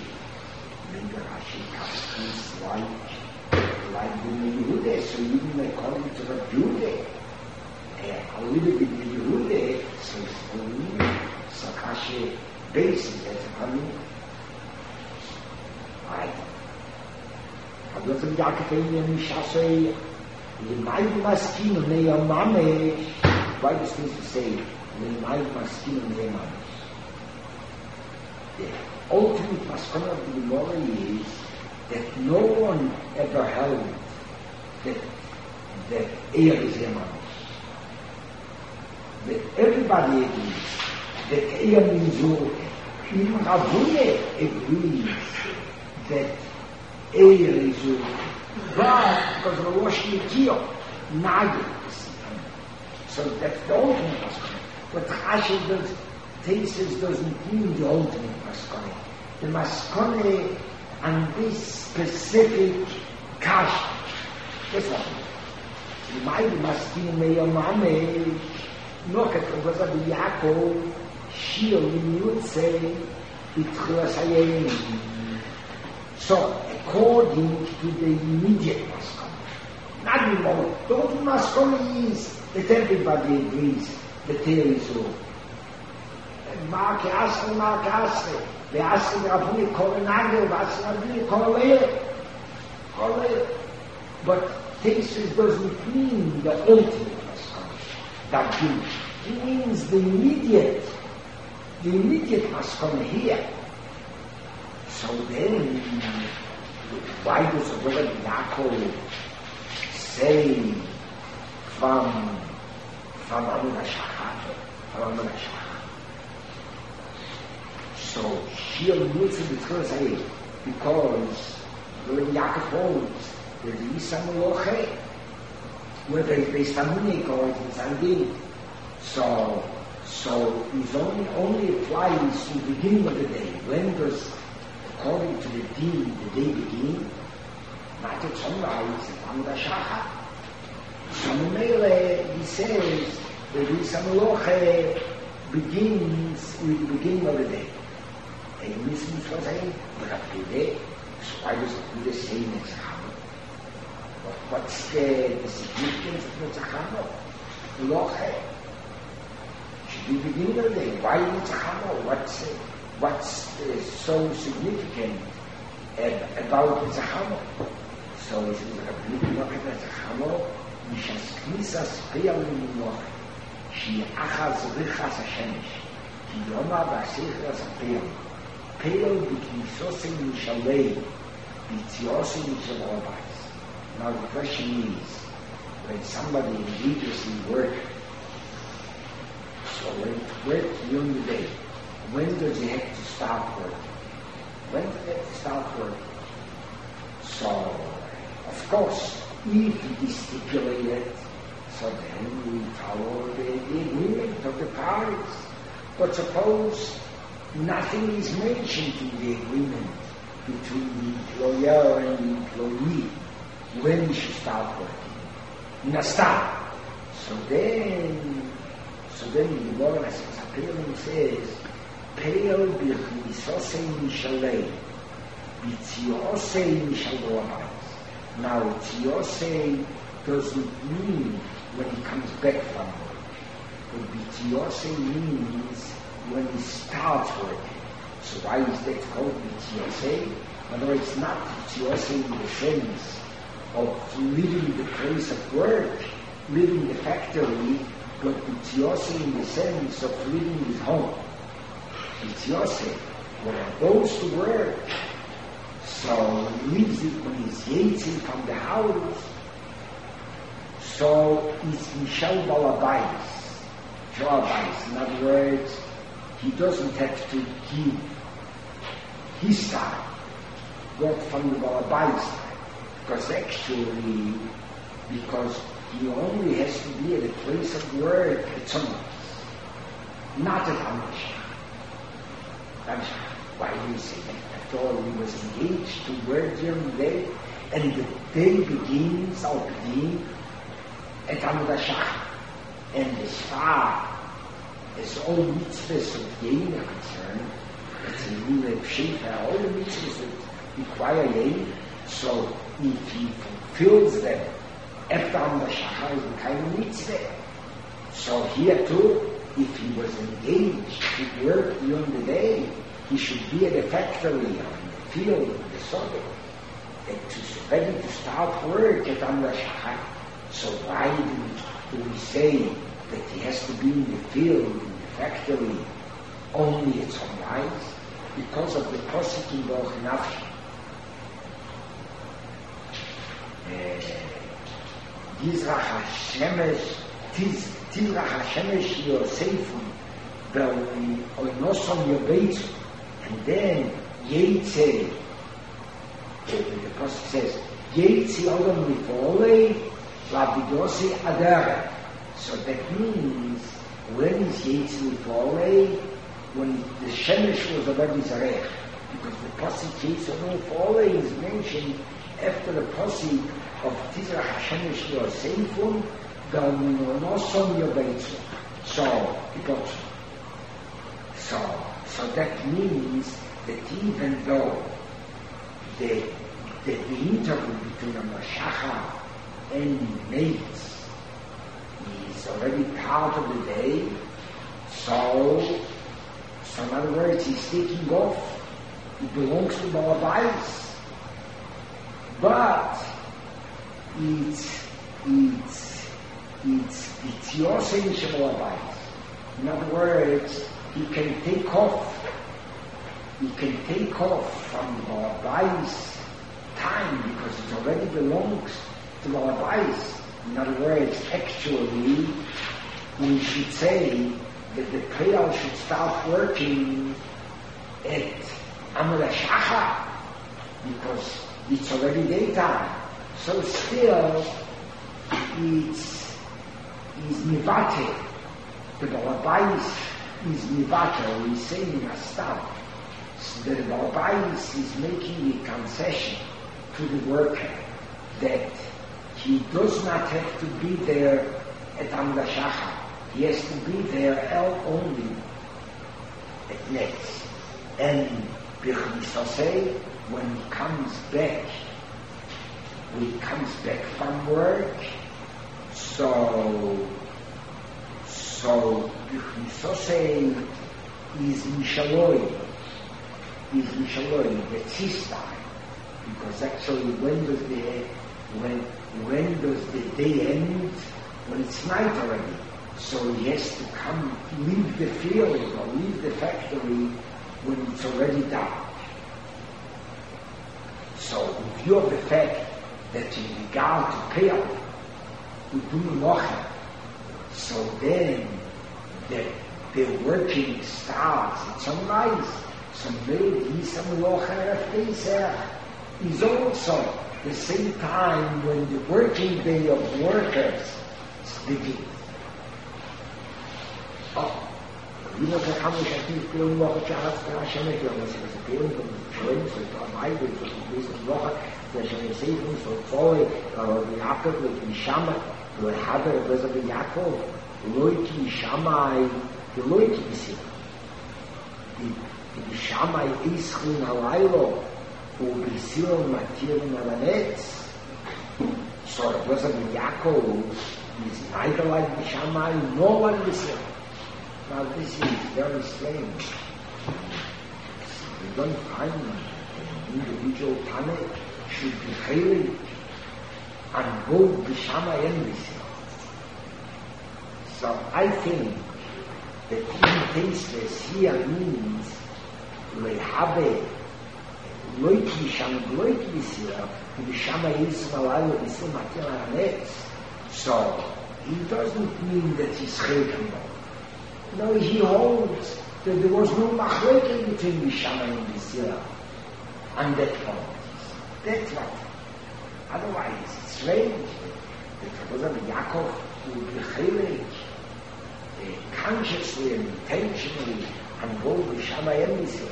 is like the Yehuda, so even according to the Judah, a little bit Yehuda, so it's so Rashi basis that's coming. Right. I got some Yakatanian Mishasei, the Maid Maskin Nea Mamesh. Why does this to say, the Maid Maskin Nea Mamesh? The ultimate maskana of the Gemara is that no one ever held that air is a mamesh. That everybody agrees that air means water. Even Rabune agrees that air is water. But because of the washing Kiyot, Nagel is. So that's the ultimate maskana. But Rashi does. Thesis doesn't mean the ultimate maskane. The maskane and this specific kash. That's what it is. The mighty maskine meyamame, look at the was of Yaakov, Shir, you would say, so, according to the immediate maskane. Not anymore. The ultimate maskane is that everybody agrees that there is all. Mark Asri. The Asri Rabuni call an Agil, Asri Rabuni call a But thesis doesn't mean the ultimate maskana. That it means the immediate maskana here. So then, why does the word Yaakov say from Amud Shachar? So Shir Mitzvah B'Tzchor because when Yaakov holds that the Yisam Loche, whether it's based on Munik or it's Zandin, so it only applies to the beginning of the day. When does, according to the deen, the day begin? Not at sunrise, it's Amud Shachar. So Mele, he says that the Yisam Loche begins with the beginning of the day. And you listen to what I say, but up to there, so why does it do the same as Chama? What's the significance of the Chama? Loche. Should be the beginning of the day. Why is Chama? What's so significant about the Chama? So it is a big look at the Chama, Mishas Knisas Peyalim Loche, She Achaz Richas Hashemesh, Ki Yoma V'Asichas Peyalim. Pale b'knisosim mishalei, b'tziosim mishalobais. Now the question is, when somebody religiously works, so when it works during the day, when does he have to start working? When does he have to start working? So, of course, if it is stipulated, so then we follow the agreement of the parties. But suppose nothing is mentioned in the agreement between the employer and the employee when we should start working. Nastar. So then the Gemara says, Peil b'chnisosei mishalei, b'tziosei mishalei. Now, tziosei doesn't mean when he comes back from work. But b'tziosei means when he starts working. So why is that called b'tziosei? No, it's not b'tziosei in the sense of leaving the place of work, leaving the factory, but b'tziosei in the sense of leaving his home. B'tziosei, when he goes to work, so he leaves it when he's yatzing from the house, so it's Mishal Balabais. In other words, he doesn't have to give his time, work from the Balabais time, because he only has to be at a place of work at some place, not at Amashah. Why do you say that? After all, he was engaged to work during the day, and the day begins, or begin, at Amashah. And as far as all mitzvahs of Yein are concerned, It's a new shape. All the mitzvahs require Yein. So if he fulfills them, after Amashachar is a kind of mitzvah. So here too, if he was engaged to work during the day, he should be at the factory, on the field, in the soil, ready to start work at Amashachar. So why do we say that he has to be in the field, in the factory, only at sunrise? Because of the posik in Baruch Nafshi. Tizrach HaShemesh Yosefun Oinosom Yobeitzu, and then Yeitze, the Pasuk says, Yeitze Odom Lifolei Labidosi Adare. So that means, when is Yeitze Lifolei? When the Shemesh was already Zarech. Because the Pasuk Yeitze Lifolei is mentioned after the Pasuk of Tizrach HaShemesh Yosefun Oinosom Yobeitzu. So that means that even though the interval between a Mashachar and mates is already part of the day, so in other words, he's taking off. It belongs to Baal Bayis, but it's your saying Baal Bayis. In other words, he can take off. He can take off from the Baal Bayis time because it already belongs to Baal Bayis. In other words, actually, we should say that the prayer should start working at Amud HaShachar because it's already daytime. So still, it's Nivate. The Baal Bayis is Nivate, or he's saying a stop. So the Baal Bayis is making a concession to the worker that he does not have to be there at Amud HaShachar. He has to be there only at Netz. And B'chnisosei, when he comes back from work, so B'chnisosei is Mishaloi, the tzis time. Because actually, when does the day end? When it's night already. So he has to leave the field or leave the factory when it's already dark. So in view of the fact that in regard to payout, we do Melocha, so then the working starts at sunrise. So maybe some Melocha at Pesach is also the same time when the working day of workers begins. Wie man kann man natürlich irgendwo Charles Grasham mit was ist gehen und schön so dabei wird so diese Woche der schon sehen so voll die Jakob mit dem Schama der hat was der Jakob Leute Schama die Leute die Schama ist in Hawaii und die Sion Martin Maranetz so was der Jakob ist neither like the Schama no one listen. Now this is very strange. We don't find an individual Taneh should be chaylik and go b'shama endlessly. So I think that intenseness here means lehabe loiki sham loiki b'sira b'shama yisrael b'sim atil ha'aretz. So he doesn't mean that he's chaylik. No, he holds that there was no machlokes between Bishama and Bisira on that point. That's what. Otherwise, it's strange that because of Yaakov would be chaylik consciously and intentionally and go Bishama and Bisira.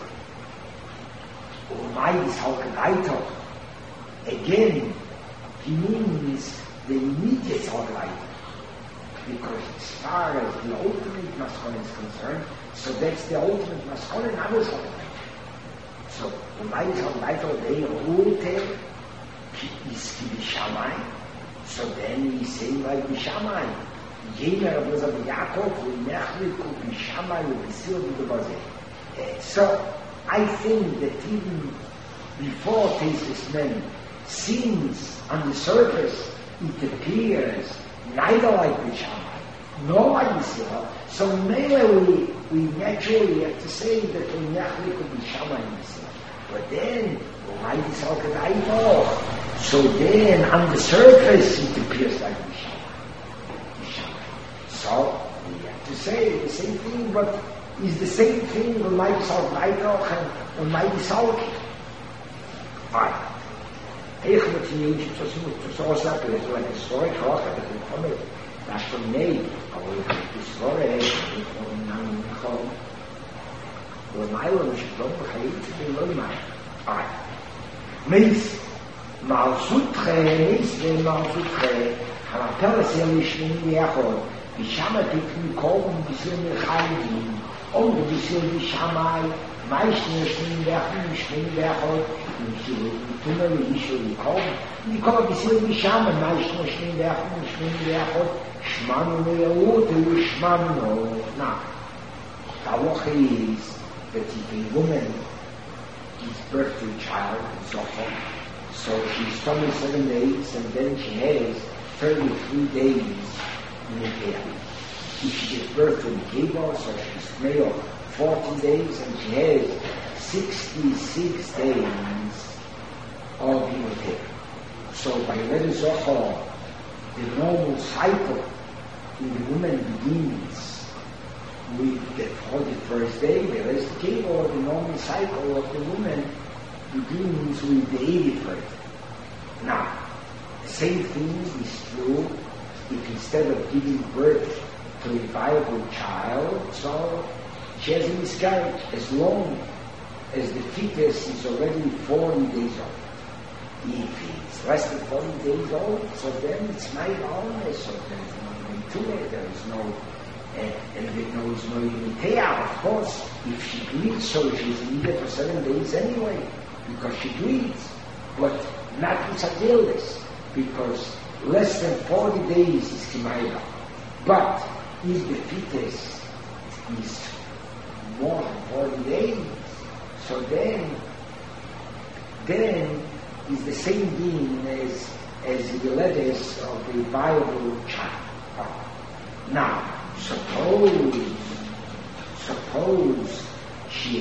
Why is Halkadaito? Again, he means the immediate Halkadaito. Because as far as the ultimate Maskon is concerned, so that's the ultimate Maskon and others. So, when I thought they Rute is Bishamai, so then we say like Bishamai. Jener was of Yaakov, we Nechlik, Bishamai, Bisil, Bidabaze. So, I think that even before Tesis Men seems on the surface, it appears neither like Bishamai, nor like Bisil. So, maybe we naturally have to say that we Nechlik, Bishamai, Bisil. But then, so then on the surface it appears like Bishamai. So we have to say the same thing, but is the same thing when my Bisal Vaitoch and when my Bisal. Fine. Ich moet je niet zo zeggen, dat is een historisch hoog, dat is een dat is van nee, maar het is voor een gewoon. Voor mij was het gewoon begrepen, dat wil maar. Fine. Mees, Malsutre, Hamapel Selishmin Yachor, Bishama Tikni Kom, Bisil Mechayim, Om Bisil Bishamai, Maishnin Yachor, Tumer Yishul Kom, Nikom Bisil Bishama, Maishnin Yachor, Shmanu Yahut, Shmanu. Now, Tawach is that if a woman gives birth to a child and so on, so she's 27 days and then she has 33 days in the care. If she gives birth to a Kibo, so she's male 14 days and she has 66 days of Himotea. So by Levi Zohar, the normal cycle in the woman begins with the 41st day, the rest of the normal cycle of the woman begins with the 81st. Now, the same thing is true if instead of giving birth to a viable child, so she has a miscarriage as long as the fetus is already 40 days old. If it's less than 40 days old, so then it's my illness, so there's no way to it, there is no of course, if she bleeds, so she's needed for 7 days anyway, because she bleeds, but not with a illness, because less than 40 days is Kimaila. But if the fetus is more than 40 days, so then is the same being as the letters of a viable child. Now, suppose she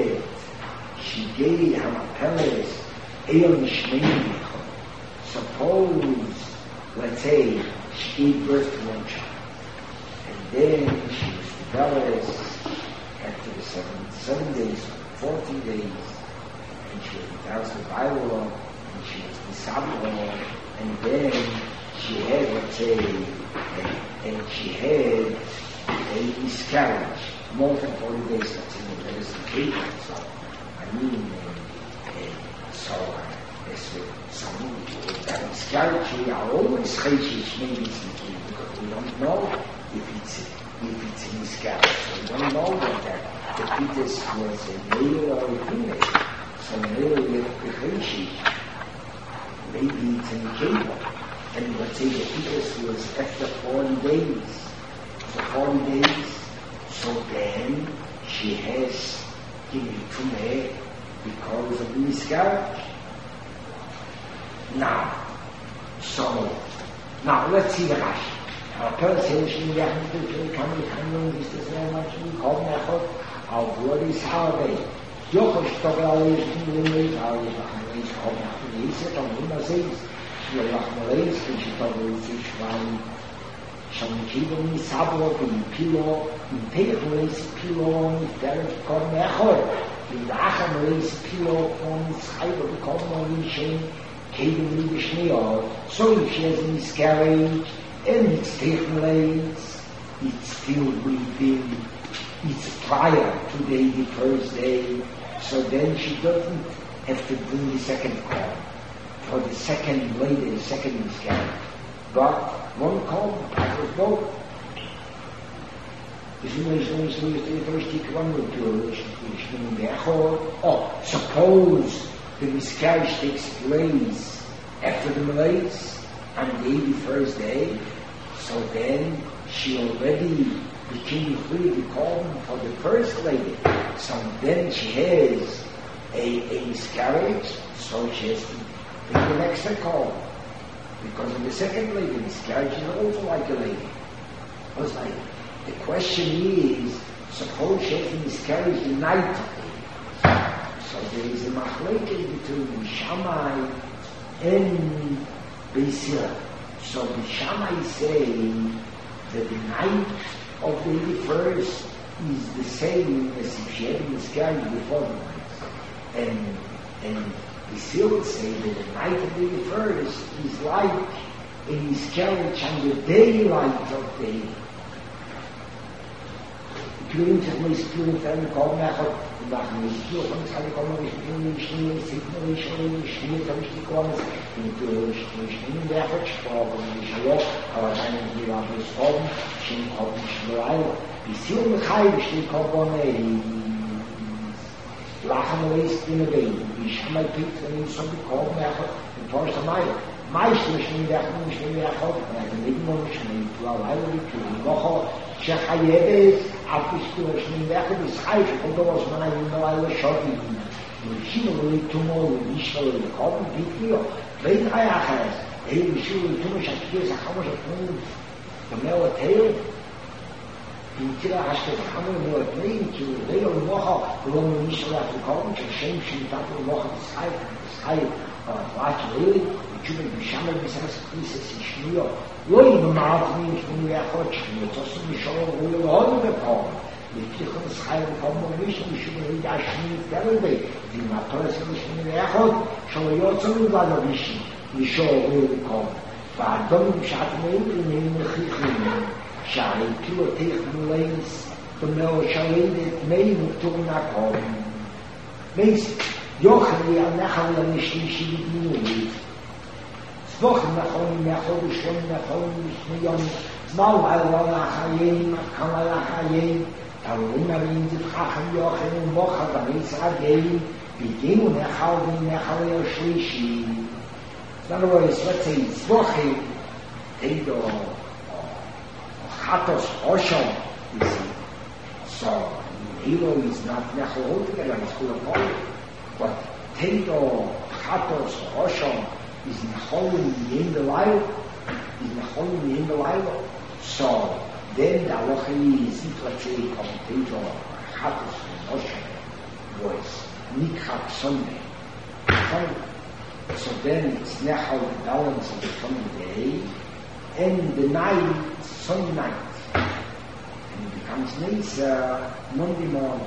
gave Hamapeles Eon Shmein. Suppose, let's say, she gave birth to one child, and then she was rebellious after the 7 days, 14 days, and she was without survival, and she was disabled, and then she had, let's say, and she had a miscarriage, more than 40 days, that's in the medicine case, so, I mean, some miscarriage, we are always chayshish, maybe it's because we don't know if it's a miscarriage, so we don't know whether the fetus was a male or a female, so male with chayshish, maybe it's in cable. And let's say the fetus was after 40 days. So 40 days, so then she has given to me because of the miscarriage. Now let's see the Rashi. Our person is in the coming, is this very much we call method of what is Harvey. Jokosh Togel is in the way, how is called method, he said on Huma says. Wir machen Reis, wenn ich da wo ich schwein, schon kieben mi Sabo, in Pilo, in Tegereis Pilo, in der kommen nachher. In der Reis Pilo von Schreiber bekommen wir schön, kieben mi Schnee. So if she has a miscarriage, and it's taken place, it's still within, it's prior to the 81st day, so then she doesn't have to bring the second call. For the second miscarriage. But one call, that was both. Suppose the miscarriage takes place after the malaise on the 81st day, so then she already became free to call for the first lady. So then she has a miscarriage, so she has to take an extra call. Because of the second lady, miscarriage is also like a lady. I was like, the question is, suppose she has a miscarriage the night. So there is a machlekes between Shammai and Beis Hillel. So the Shammai say that the night of the 81st is the same as if she had a miscarriage before the night. And Beis Hillel say that the night of the 81st is like a miscarriage on the daylight of the 81st. Ich will uns jetzt mal spüren, wenn wir kommen nachher, und machen wir es durch, und es kann kommen, ich bin nicht schnell, es sieht mir nicht schnell, da ist die Kommen, und ich bin in der Gesprochen, und ich habe aber dann die Leute es kommen, ich komme nicht mehr rein, bis hier um die Heide steht, kommen lachen wir ist in der Welt, ich habe mein Kind, wenn ich so bekommen, nachher, und Torst am Eier. Meistens nicht mehr kommen, also nicht nur nicht mehr, weil die Woche שחייבת על פסקול השני ואחד ישחי שחודו הזמן הימנו על השודים ולשינו ולתומו ולשתו ולקום וביטליו ואין חי אחרת אין לשינו ולתומו שתקיר שחמו שתקום ומאו התאיר ונתירה השקט חמו ומאו התנאים כי הוא לילה ומוחה ולא מנישו להפלקום ששם שניתת ומוחה ישחי ועד שלילי ותשובה בשמל בסמס כניסס ישמיו לא יממעתנים שני ואחות שנוצסו משורר ולהודו בפעם לפתיחו משחי ופעם מרגיש משום לידה השני תרבי ומתור עשינו שני ואחות שלא יוצאו לבד הרישי משורר ולפעם והאדומים שעתמאים למאים מחיכים שהעיתו אותך מולייס במאו שלדת מאים ופתורים הפעם מייס יוכל יענך על המשלישי בגנורי Wochen nachholen, schon nachholen, Million, Mal Nachayim, Kamalachayim, Tarumarim, die Frachen Jochen und Wochen, damit es Agayim, Beginn und Nachholen, Schlishi. In other words, let's say, Wochen, Edo, Chatos, Oshon, you see. So, Hilo is not Nachholen together, it's full of Paul, but Tedo, Chatos, Oshon, is Nachholen in the Leil, so then the halacha is, let's say, commentator, Chatos and Moshe was Nikhat Sunday. So then it's Nechal, the balance of the coming day, and the night, Sunday night. And it becomes Neitzah, Monday morning.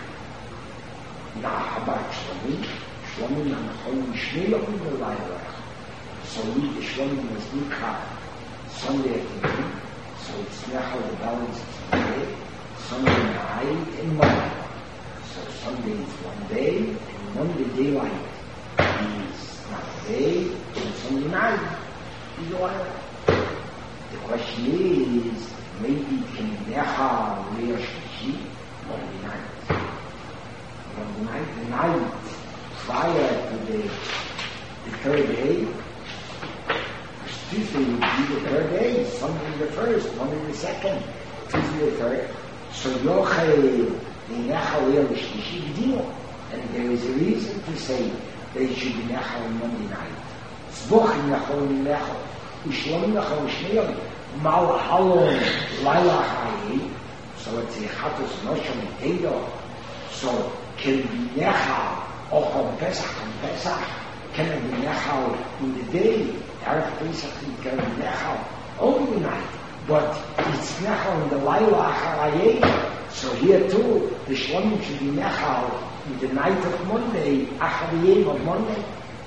Now, how about Shlomim and Nachholen Shnei Yom the Leil. So we, the Shlomim was Nikhat Sunday afternoon, so it's Nechal, the balance of the day, Sunday night and Monday. So Sunday is one day, and Monday daylight is not a day, and Sunday night is a light. The question is, maybe can Nechal Leah Shlishi Monday night? The night prior to the third day, Tuesday would be the third day, Sunday the first, Monday the second, Tuesday the third. So Yochel, the Nechal Leah Shlishi B'dino. And there is a reason to say that it should be Nechal on Monday night. Tzvoch Nechal Nechal. Ushlom Nechal Shnei Mal Halon Laila Chayi. So let's say Chatos Noshon Eido. So can be Nechal Och on Pesach, can it be Nechal in the day? Erev Pesach can be Nechal only night. But it's Nechal in the Laila Chayi. So here too, the Shlomim should be Nechal in the night of Monday, Achariyim of Monday.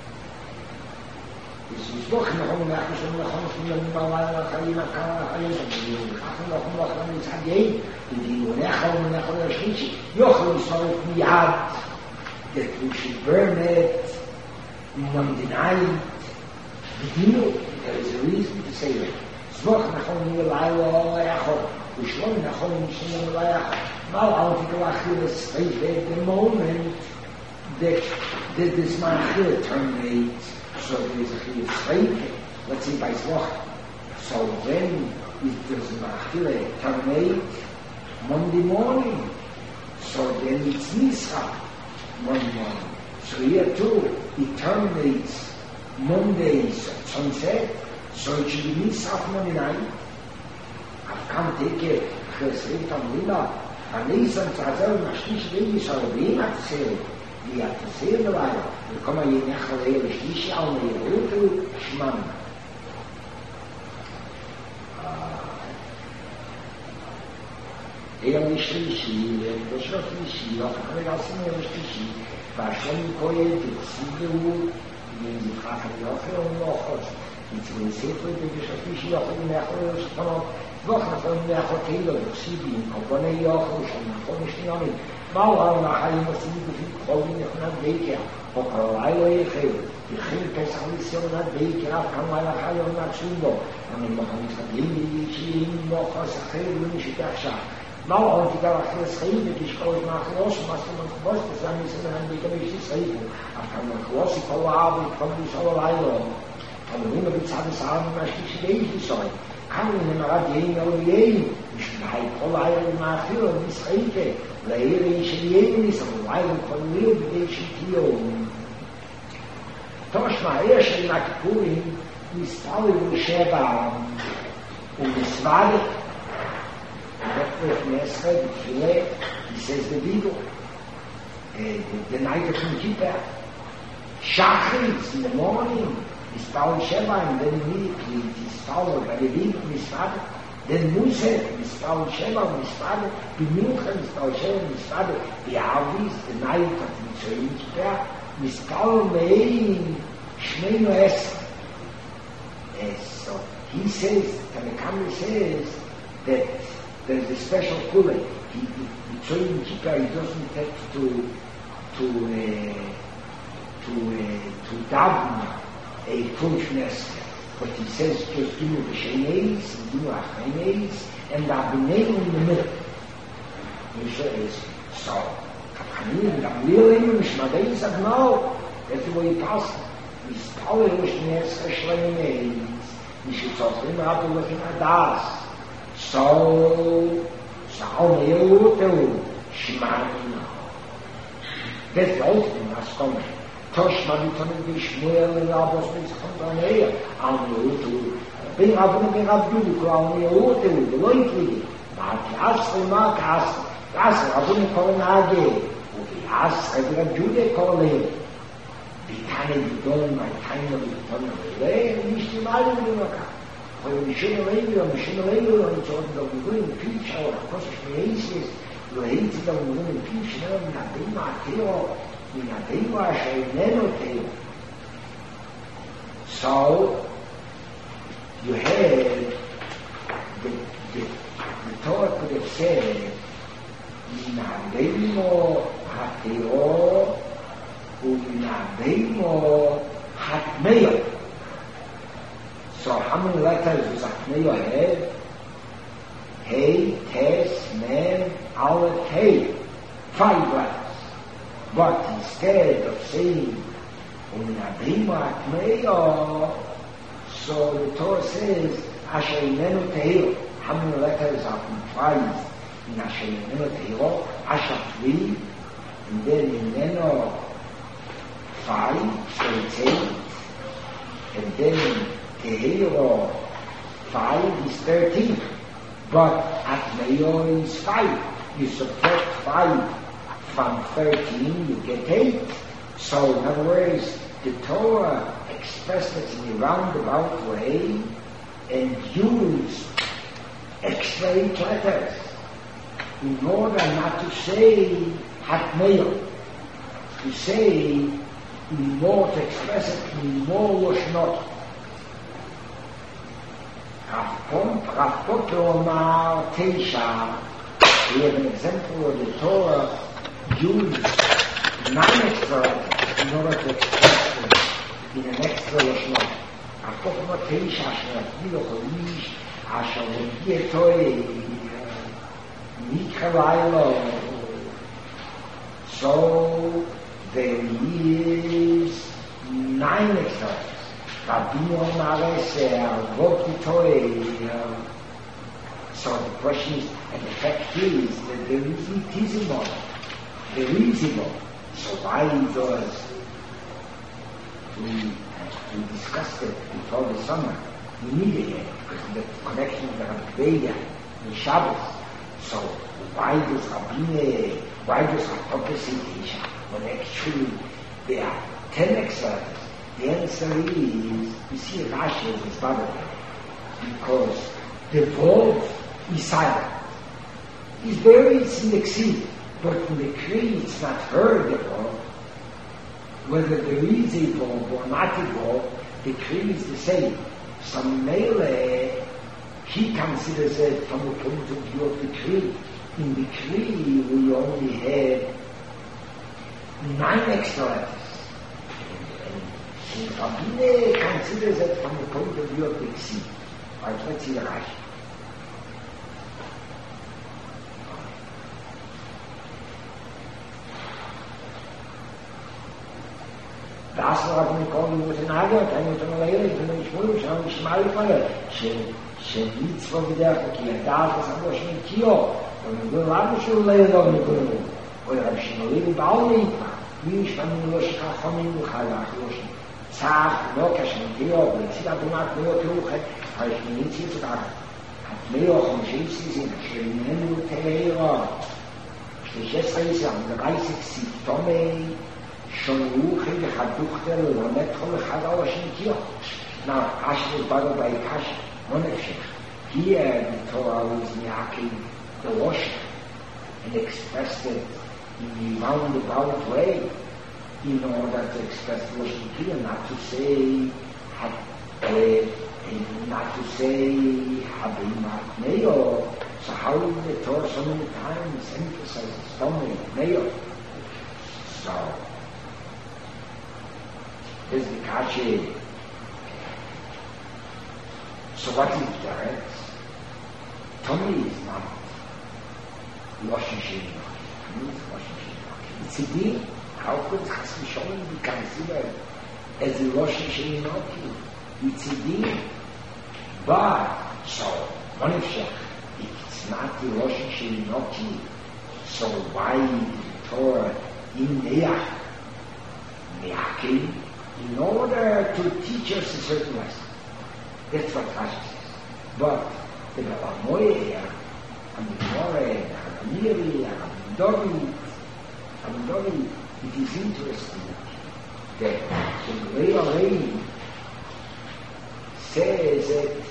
This is doch Nechal Nechal Shlomim Nechal Laila Chayi Nechal Chayi Nechal Chayi Nechal Nechal Shlishi Yochel Yisrael Miyad that we should burn it on the night. There is a reason to say that. Zwoch nachon Yelailo Echot, Ushon nachon Yishon Echot. Now I want to go Achille straight at the moment that this Machille terminates, so there is Achille straight, let's say by Zwoch. So when does Machille terminate? Monday morning. So then it's Nisra, Monday morning. So here too, it terminates Monday's sunset, so it should be Nisra Monday night. I can't take it, because it's on Lila. And Nisan Tzazel, Mashlish Lili, so we have to say, we have to say the right. We come here, Nechalei, Shlish, Almei, Rutu, Shman. Ele Shlishi, ele Shlishi, auch kann ich auch sehen, ele Shlishi, war schon Koye, die Zidu, die Frage Joche und Jochot, die Zidu, die Shlishi, auch in der Joche, doch von der Hotel, die Zidu, und von der Joche, schon von der Stinami, mal auch nach einem Zidu, die Kolin, von der Beker, und Karolailo Echel, die Chilpesalition der Beker, kann man nach Hayo und nach Zubo, und ich mache nicht verblieben, die Chilin, noch was Achel, und ich dachte, Mal und die Galaxie schreiben, die Schule nach Los, was man gewusst, das haben sie dann die Gemische schreiben. Ach, kann man große Kollabor, kommt die Schule leider. Aber wenn man jetzt alles haben, was ich lesen soll, kann man immer gehen oder gehen. Ich schreibe Kollabor nach hier und ich schreibe, lehre ich jeden ist, aber leider von mir die Schittium. Toschma, erst in Akkurin, ist alle in Sheba und es war he says the Bible, the night of Kippur, Shachris in the morning, is found Sheba, and then immediately it is followed by the Bible, Misfad, then Musef, is found Sheba, Misfad, Bimuchem, is found Sheba, Misfad, the Avis, the night of Mitzvah Kippur, Misfad, Mein, Shmeinu Es. So he says, Tanakami says, that there's a special cooling. Between Kippur, he doesn't have to daven a fullness, but he says just give me the sheneis, and give me acheneis, and abinei in the middle. He says, so, Kapanim, Gamliel, Mishmadei said, no, that's the way he passed. He's power, Mishnes, Shleneis, Mishitzochim, Rabbi, Lechim, Adas. So, Saumeu, Shimano. That's the ultimate Ascom. Toshman, Shmuel, and Abbas, Kontanea, Almeutu. Bing Abun, Bing Abdul, Almeutu, the Loitli, Markas, Markas, Das Abun, Kolonage, Ukias, and Jude, Kolonage. The time of the dawn, my time of the dawn of the day, and you still might have been When we should have labored, and so on, we go in the peach, or across the aces, we hate it, and we go in the peach, and we have been my tail, we have been my tail. So, you had the Torah could have said, Minabeimo hateo, Uminabeimo hatmeo. So how many letters does Atmeo have? Hey, Tes, Mem, Aleph, Hey. 5 letters. But instead of saying Uminabeimo Atmeo, so the Torah says Asher Imenu Tehil. How many letters are comprised in Asher Imenu Tehil? Asher 3, and then Imenu 5, so it's 8, and then Tehillah 5 is 13, but Atmeo is 5. You subtract 5 from 13, you get 8. So in other words, the Torah expressed it in a roundabout way and used extra 8 letters in order not to say Atmeo, to say more, to express it in more Loshnot. Rav Kook Omar Teisha, we have an example of the Torah used 9 extra letters in order to express them in an extra Lashon. Rav Kook Omar Teisha, Shneratilo Cholish, Asher Yetoi Mikhailo. So there is 9 extras. Rabino Mares Vokitoi. So the question is, and the fact is that there is itisimo. There is evil. So why does we discussed it before the summer? We needed it because of the connection of the Rabbeya and Shabbos. So why does Hatokas Isha when actually there are 10 extras? The answer is, you see Rashi as his father, because the vault is silent. It's very sincere, but in the Kree it's not heard at all. Whether there is a vault or not a vault, the Kree is the same. Some Mele, he considers it from the point of view of the Kree. In the Kree, we only had 9 extra letters. And Rabine considers it from the point of view of the Ksi. All right, let's see the Rashi. Das war mir kommen mit den Hagen, dann mit der Lehre, dann ich wollte schon schmal fallen. Schön nichts von der Verkehr, da das aber schon Kio. Und wir waren schon leider mit dem. Oder habe ich noch nie bauen, wie ich von nur Schaffen in Khalach los. Sag, noch kein Kio, ich habe gemacht nur Tuche, weil ich nicht hier zu sagen. Hat mir auch ein Schicksal sind, schön nennen Telera. Ich jetzt weiß ja, der weiß ich Tome schon ruhig hat Duchter und nicht voll hat auch schon hier. Na, Asche Bado bei Kash, Monechik. Here the Torah was yaking the wash and expressed it in the roundabout way in order to express the washing here, not to say not to say Habimat Neo. So how did the Torah so many times emphasizes Tomei Neo? So is the Kachi. So what is the difference? Tomei is not Rosh Hashanah. It's a deal. How could Chas V'Sholem be considered as a Rosh Hashanah? It's a deal. But, so, one of Shech, it's not the Rosh Hashanah. So why the Torah in Neach? Neachim? In order to teach us a certain lesson. That's what Rashi says. But the Balamoye here, and the Gemara, and the Miri, and the Dori, it is interesting that the Leah Rein says it,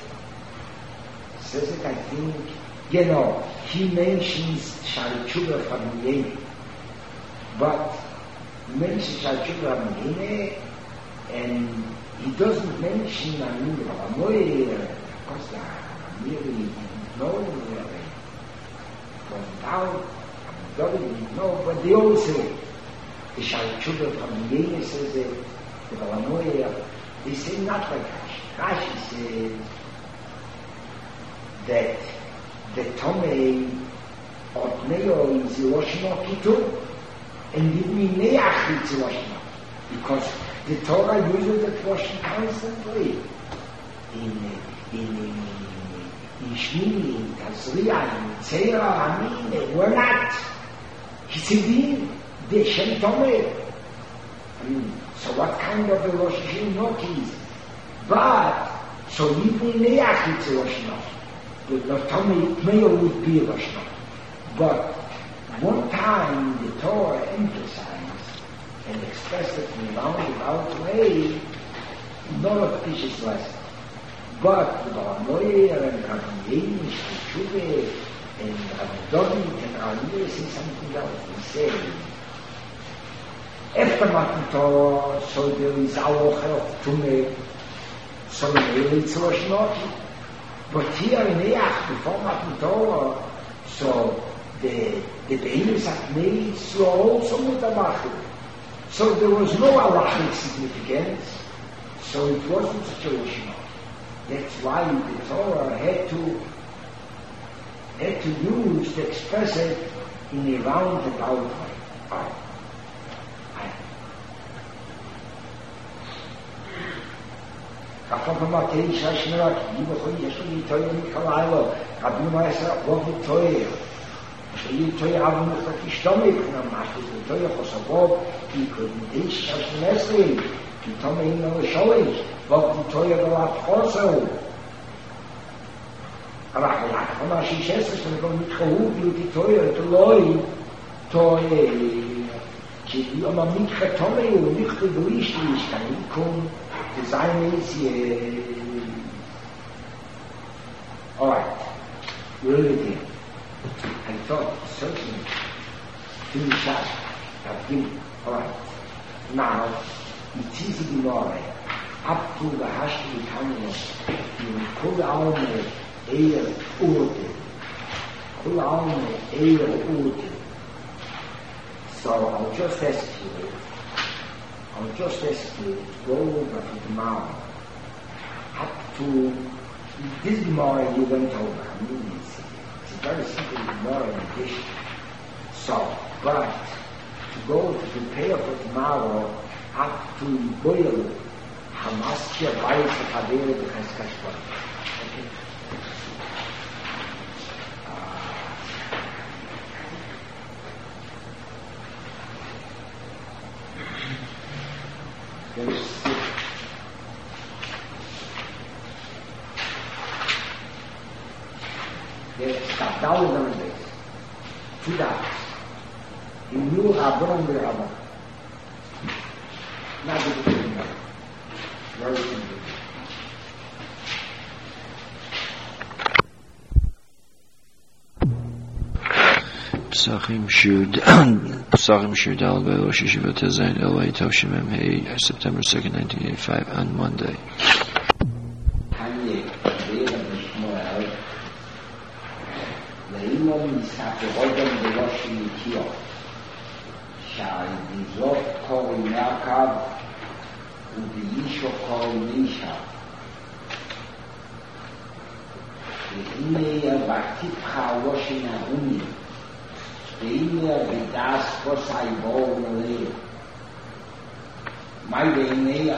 I think, he mentions Shalchuba from Yene, but he mentions Shalchuba from Yene, and he doesn't mention Amir Balamoye, of course, Amir didn't know where they went out, and Dori didn't know, but they all say, the Shalchuba from Yene says it, the Balamoye, they say not like Rashi. Rashi says that the Tomei Otneo is Hiroshima Kitu, and Yidmi is Hiroshima, because the Torah uses the portion constantly. In Shmini, in Tazria, in Tzera, we're not Hisidim, the Shem Tomei. So what kind of a Rosh Hashanah is? But, so Yidmi Neach is Hiroshima. The Tomei Tmeyo would be Hiroshima. But one time the Torah emphasized and expressed it in a roundabout way, not of Tish's lesson. But the Balamoye and Rabbi Yein, Shuveh, and Rabbi Dodi and Rabbi say something else. They say, after Matan Torah, so there is Aloch of Tumeh, so really it's Rosh Hashanah. But here in Each, before Matan Torah, so the Behemoths have made so also Mutabachim. So there was no halachic significance, so it wasn't such a Rosh Hashanah. That's why the Torah had to use to express it in a roundabout way. Alright, we're again. I thought certainly finish up that thing. Alright. Now, it's easy to know up to the Hashmi Kamiya in Kul Alme Eir Urde. Kul Alme Eir Urde. So I'll just ask you to go over to the mountain up to this Gemara you went over. I mean, it's a very simple Gemara in addition. So, but to go to prepare for tomorrow up to boil Hamaskia Bayis Hadere the Cheskashwa. Okay. Stop down on this. 2 dollars. In new Rabban the Rabban. Not the beginning. Very simple. Psachim Shir Dal Rosh Yeshiva Tezayin LA Toshim Hey, September 2nd, 1985, on Monday. שהאיזות קוראים יעקב ובאישו קוראים אישה והנה בתיפך ראשי נהומי והנה בדס פוסי בואו מלא מה והנה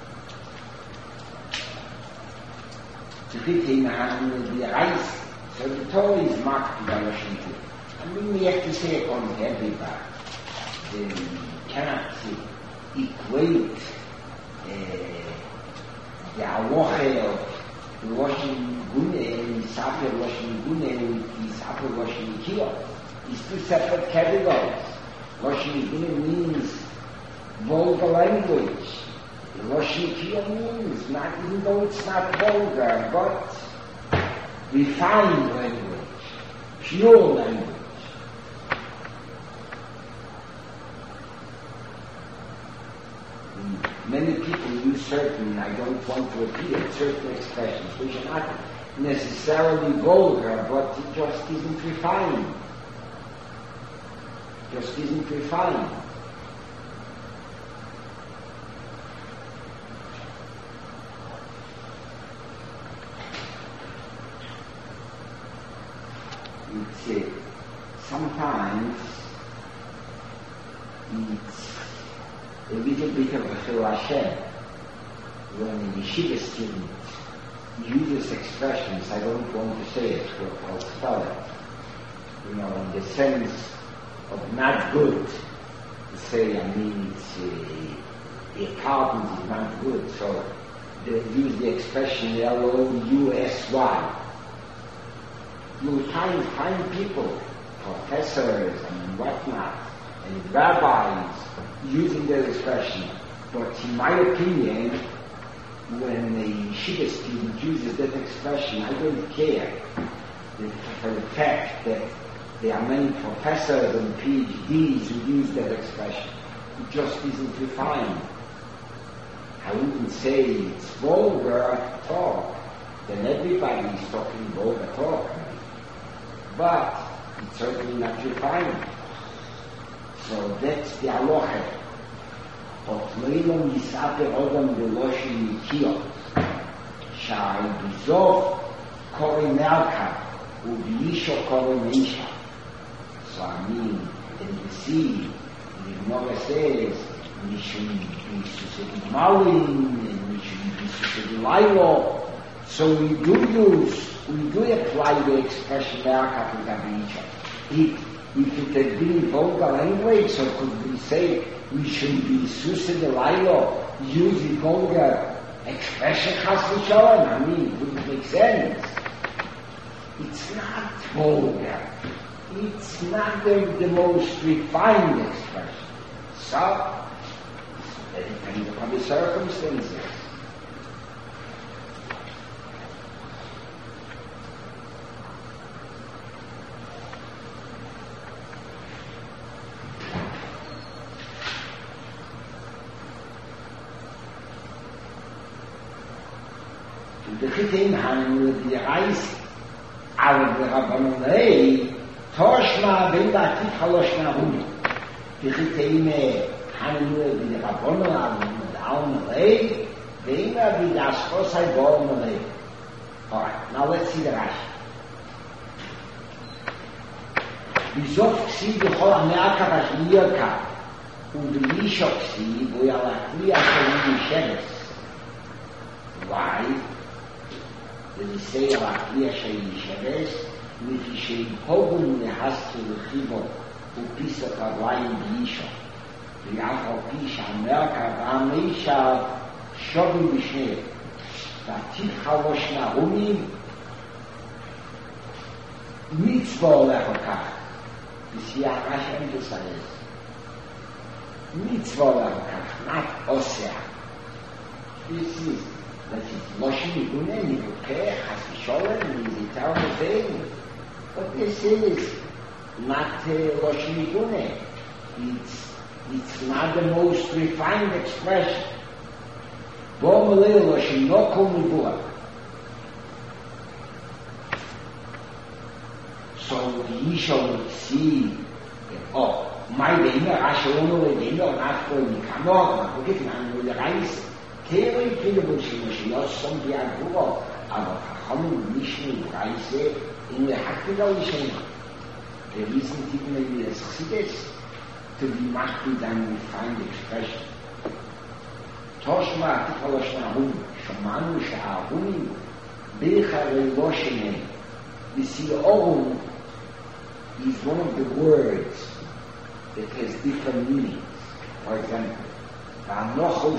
צריכית הנה ברייס so the Torah is marked by Washington. I mean, we have to say upon everybody. You cannot equate the halacha of washing gune and Safer washing gune with the Safer washing kiyah. It's 2 separate categories. Washing gune means vulgar language. Washing kiyah means, not even though it's not vulgar, but refined language, pure language. Many people use certain, I don't want to repeat certain expressions, which are not necessarily vulgar, but it just isn't refined. Just isn't refined. It's sometimes it's a little bit of a Chil Hashem when a yeshiva student uses expressions. I don't want to say it, but I'll spell it. You know, in the sense of not good. To say, I mean, it's a accountant is not good, so they use the expression Lousy. You will find people, professors and whatnot, and rabbis using that expression. But in my opinion, when a yeshiva student uses that expression, I don't care for the fact that there are many professors and PhDs who use that expression. It just isn't refined. I wouldn't say it's vulgar talk, then everybody is talking vulgar talk. But it's certainly not refined. So that's the halacha. But Leilon Yisaper Odom Beloshin Yikiyot שהרי בסוף קורא מלכה ובאישו קורא מישה. So I mean, in the sea, the Gemara says, we should be Susedi Malin, and we should be Susedi Lailo. So we do apply the expression Merka to Gabicha. If it had been in vulgar language, so could we say we should be Susedi Lailo, use the vulgar expression Chas v'Sholem? I mean, it wouldn't make sense. It's not vulgar. It's not the most refined expression. So, it depends upon the circumstances. The Chitim Hanu, the Reis, out of the Rabbanonei, Toshma ben Batik Haloshna Huni. The Chitim Hanu, the Rabbanonei, the Almalei, the Inga, the Daskosai Bormalei. Alright, now let's see the Rashi. Bizof Ksi b'chol ha'me'aka v'shmiyaka, u'b'yisho Ksi b'yalakli ha'sholim yisheves. Why? ולסי הרעקלי אשר ישבש, לפי שיפוגון להסתו לחיבו ופיסת הרגליים באישו. ואף על פי שהמרקה והמישה שובים בשניהם. ועתיד חלוש נערומים, מצווה הולך לכך. וסיע רשע אמפסייס. מצווה הולך לכך, not עושה. This is that it's Moshe Yigunen, Yivukeh, Hasisholem, is a terrible thing. But this is not Moshe Yigunen. It's not the most refined expression. Bo Malei Moshe Noko Mibua. So the Isha would see, my Dana, Rashalonu, Dana, not for Nikanor, look at me, with the rice. Kevin Kilabun Shimashiyot, some Biaguro, aber Chacham, Mishnu, Reise, in the Hakidal Shema. There isn't even maybe a Chsides to be machted and refined expression. Toshma Tikalosh Nahum, Shamanu Sha'ahuni, Becha Reiloshene. You see, Orum is one of the words that has different meanings. For example, so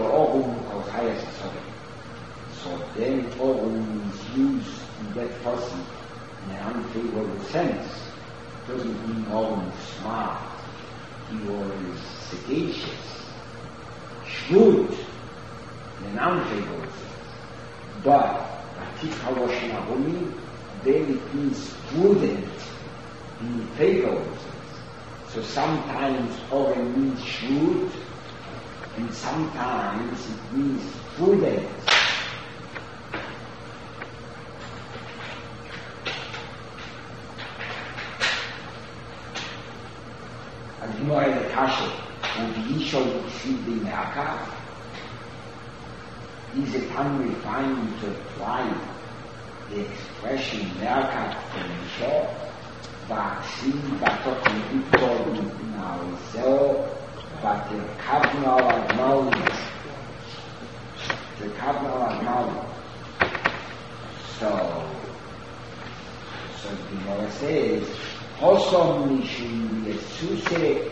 then Orum is used in that person in an unfavorable sense. It doesn't mean Orum is smart. He was sagacious, shrewd in an unfavorable sense. But then it means prudent in a favorable sense. So sometimes Orum means shrewd, and sometimes it means prudent. And you know in the Kasha, when the Isha would see the Merkah, is it unrefined to apply the expression Merkah to Isha? Vaccine, Batokin, Victor, now so. But the Kavnal Agmalis, so the Gemara says, Hosom Mishim Yesuse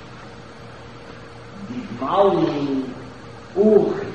Digmali Uchi.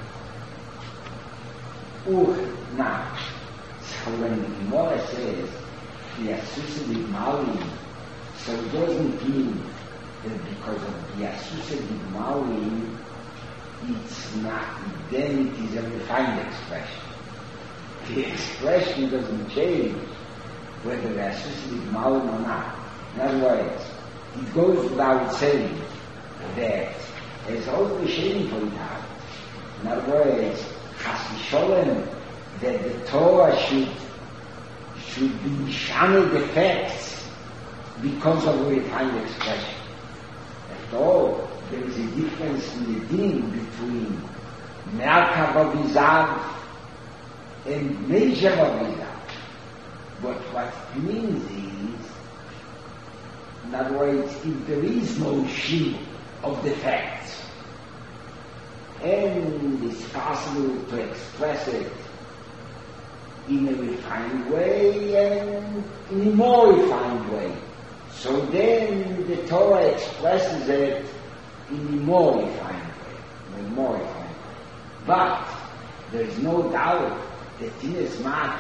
Now, so when the Gemara says Yesuse Digmali, so it doesn't mean because of the Asusa Digmali, it's not, then it is a refined expression. The expression doesn't change whether the Asusa Digmali or not. In other words, it goes without saying that there's always shame for it out. In other words, Chas v'Sholem, that the Torah should be shammed defects because of a refined expression. So there is a difference in the din between Merkah Babizav and measure of it. But what it means is, in other words, if there is no sheet of the facts, and it's possible to express it in a refined way and in a more refined way. So then the Torah expresses it in a more refined way, But there's no doubt that inasmuch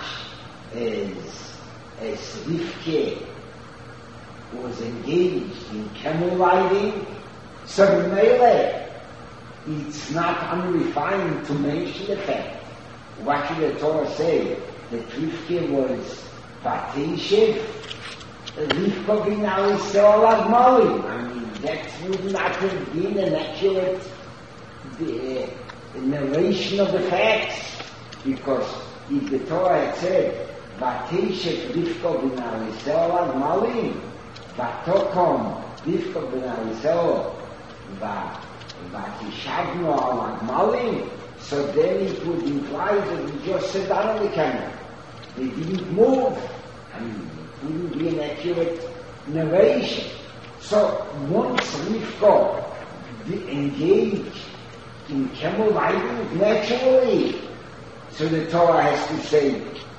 as Rivke was engaged in camel riding, so Mele, it's not unrefined to mention the fact. What should the Torah say? That Rivke was Vateshev, Rivka bin Alisel Agmali. I mean, that would not have been an accurate narration of the facts, because if the Torah had said, Vateshev Rivka bin Alisel Agmali, Vatokom Rivka bin Alisel Vatishavnu al Agmali, so then it would imply that we just sat down on the camel. They didn't move. I mean, it wouldn't be an accurate narration. So once Rivka engaged in camel riding, naturally, so the Torah has to say,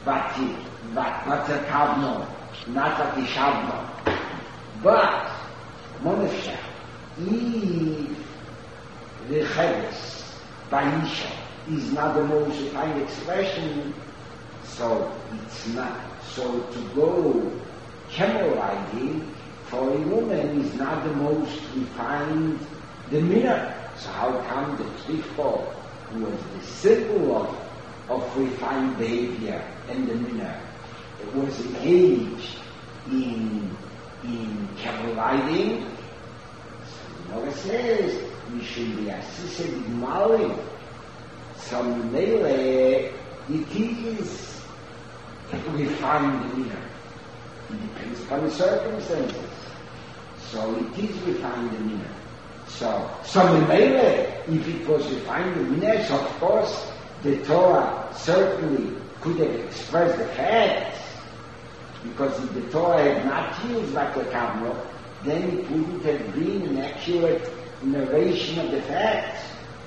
Vatakavno, not Vatishavno. But, Monefsha, if the Cheves, Baisha, is not the most refined expression, so it's not. So to go camel riding for a woman is not the most refined demeanor. So how come the Rivka, who was the symbol of refined behavior and demeanor, was engaged in camel riding? So it says we should be assisted in Mali. So Mele, it is refined demeanor. It depends upon the circumstances. So it is refined demeanor. So Mele, if it was refined demeanor, so of course the Torah certainly could have expressed the facts, because if the Torah had not used Vatakavno, then it wouldn't have been an accurate narration of the facts.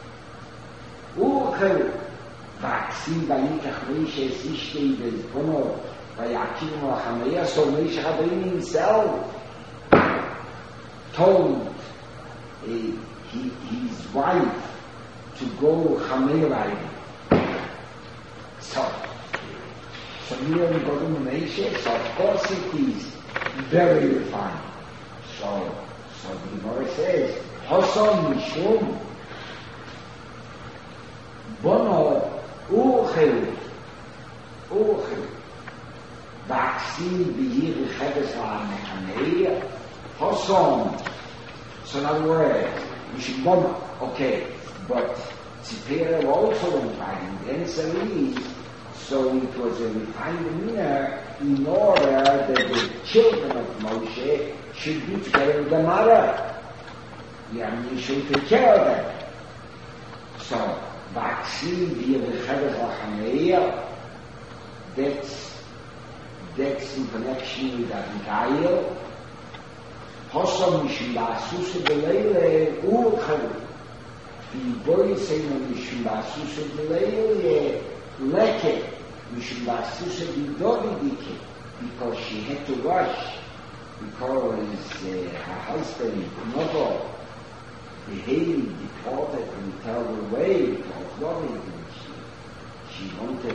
Vaxi Vayikach Moshe Sishtei Bezbono Vayakim Lachameya, so Moshe Rabbeinu himself told his wife to go Chamei riding. So here we go to Moshe, so of course it is very refined. So the Gemara says, Hosom Mishum Bono Urchel Vaxi B'yir Cheves La'amechanei Hosom. So in other words, Mishum Bono, okay, but Tzipera also went riding, then Saris. So it was a refined demeanor in order that the children of Moshe should be together with the mother. Yeah, you should take care of them. So, Vaxi via the Cheves Lachameya, that's in connection with Abigail. Hosom Mishum Ba'asusa B'leile Urchel. The boy saying Mishum Ba'asusa B'leile Leke. Mishum Ba'asusa B'dovidike. Because she had to rush. Because her husband, Novo, behaved, deported in a terrible way towards David, and she wanted,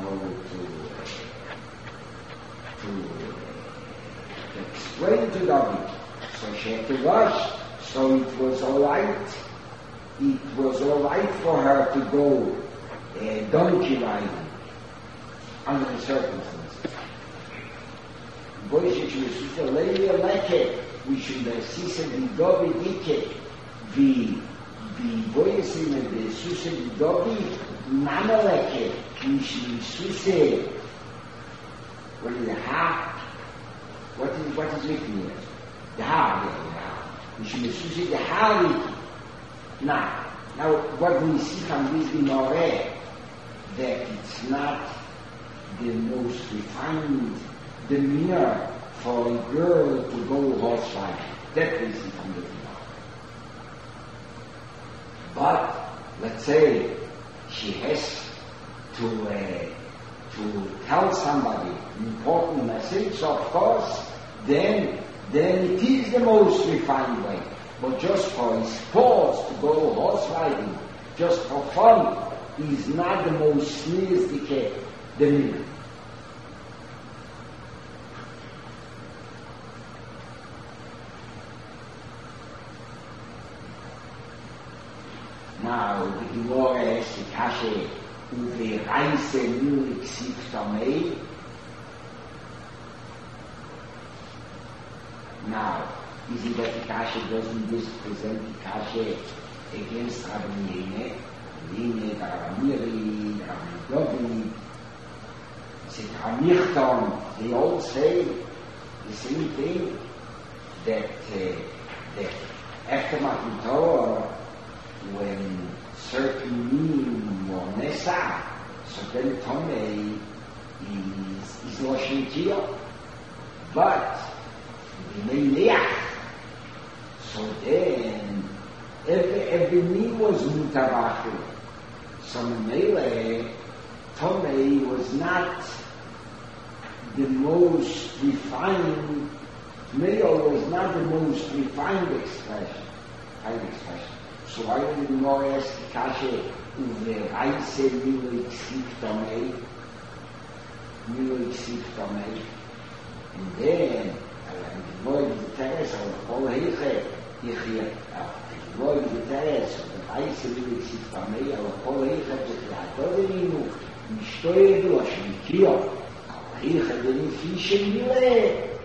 to explain to David. So she had to rush. So it was all right. It was all right for her to go donkey riding under the circumstances. We should see the David Dike, the boys in the Susan David Manaleke, we should see what is the heart? What is written here? The heart. We should see the heart. Now what we see from this Gemara, that it's not the most refined demeanor for a girl to go horse riding. That is it from the Gemara. But let's say she has to tell somebody an important message, so of course, then it is the most refined way. But just for sports, to go horse riding, just for fun, is not the most sophisticated demeanor. Now, the Gemara asks the Kasha, Uve Reise Milik Siftamei. Now, is it that the Kasha doesn't just present the Kasha against Rabbi Yene, Rabbi Miri, Rabbi Dovi, Rabbi they all say the same thing, that after Matan Torah, when certain meaning or Nesa, so then Tomei is Loshen Kiyah. But so then every mean was Mutavachu. So Mele Tomei was not the most refined, Mele was not the most refined expression. So why did the Gemara ask the Kasha, Uve Reise Milik Siftamei? And then, the Gemara is the Teres, or Kol Heiche, the Gemara is the Teres, or the Reise Milik Siftamei, or Kol Heiche, the Adorinu, Mishtoye Dosh, Mikio, Kol Heiche, the Fische Mile,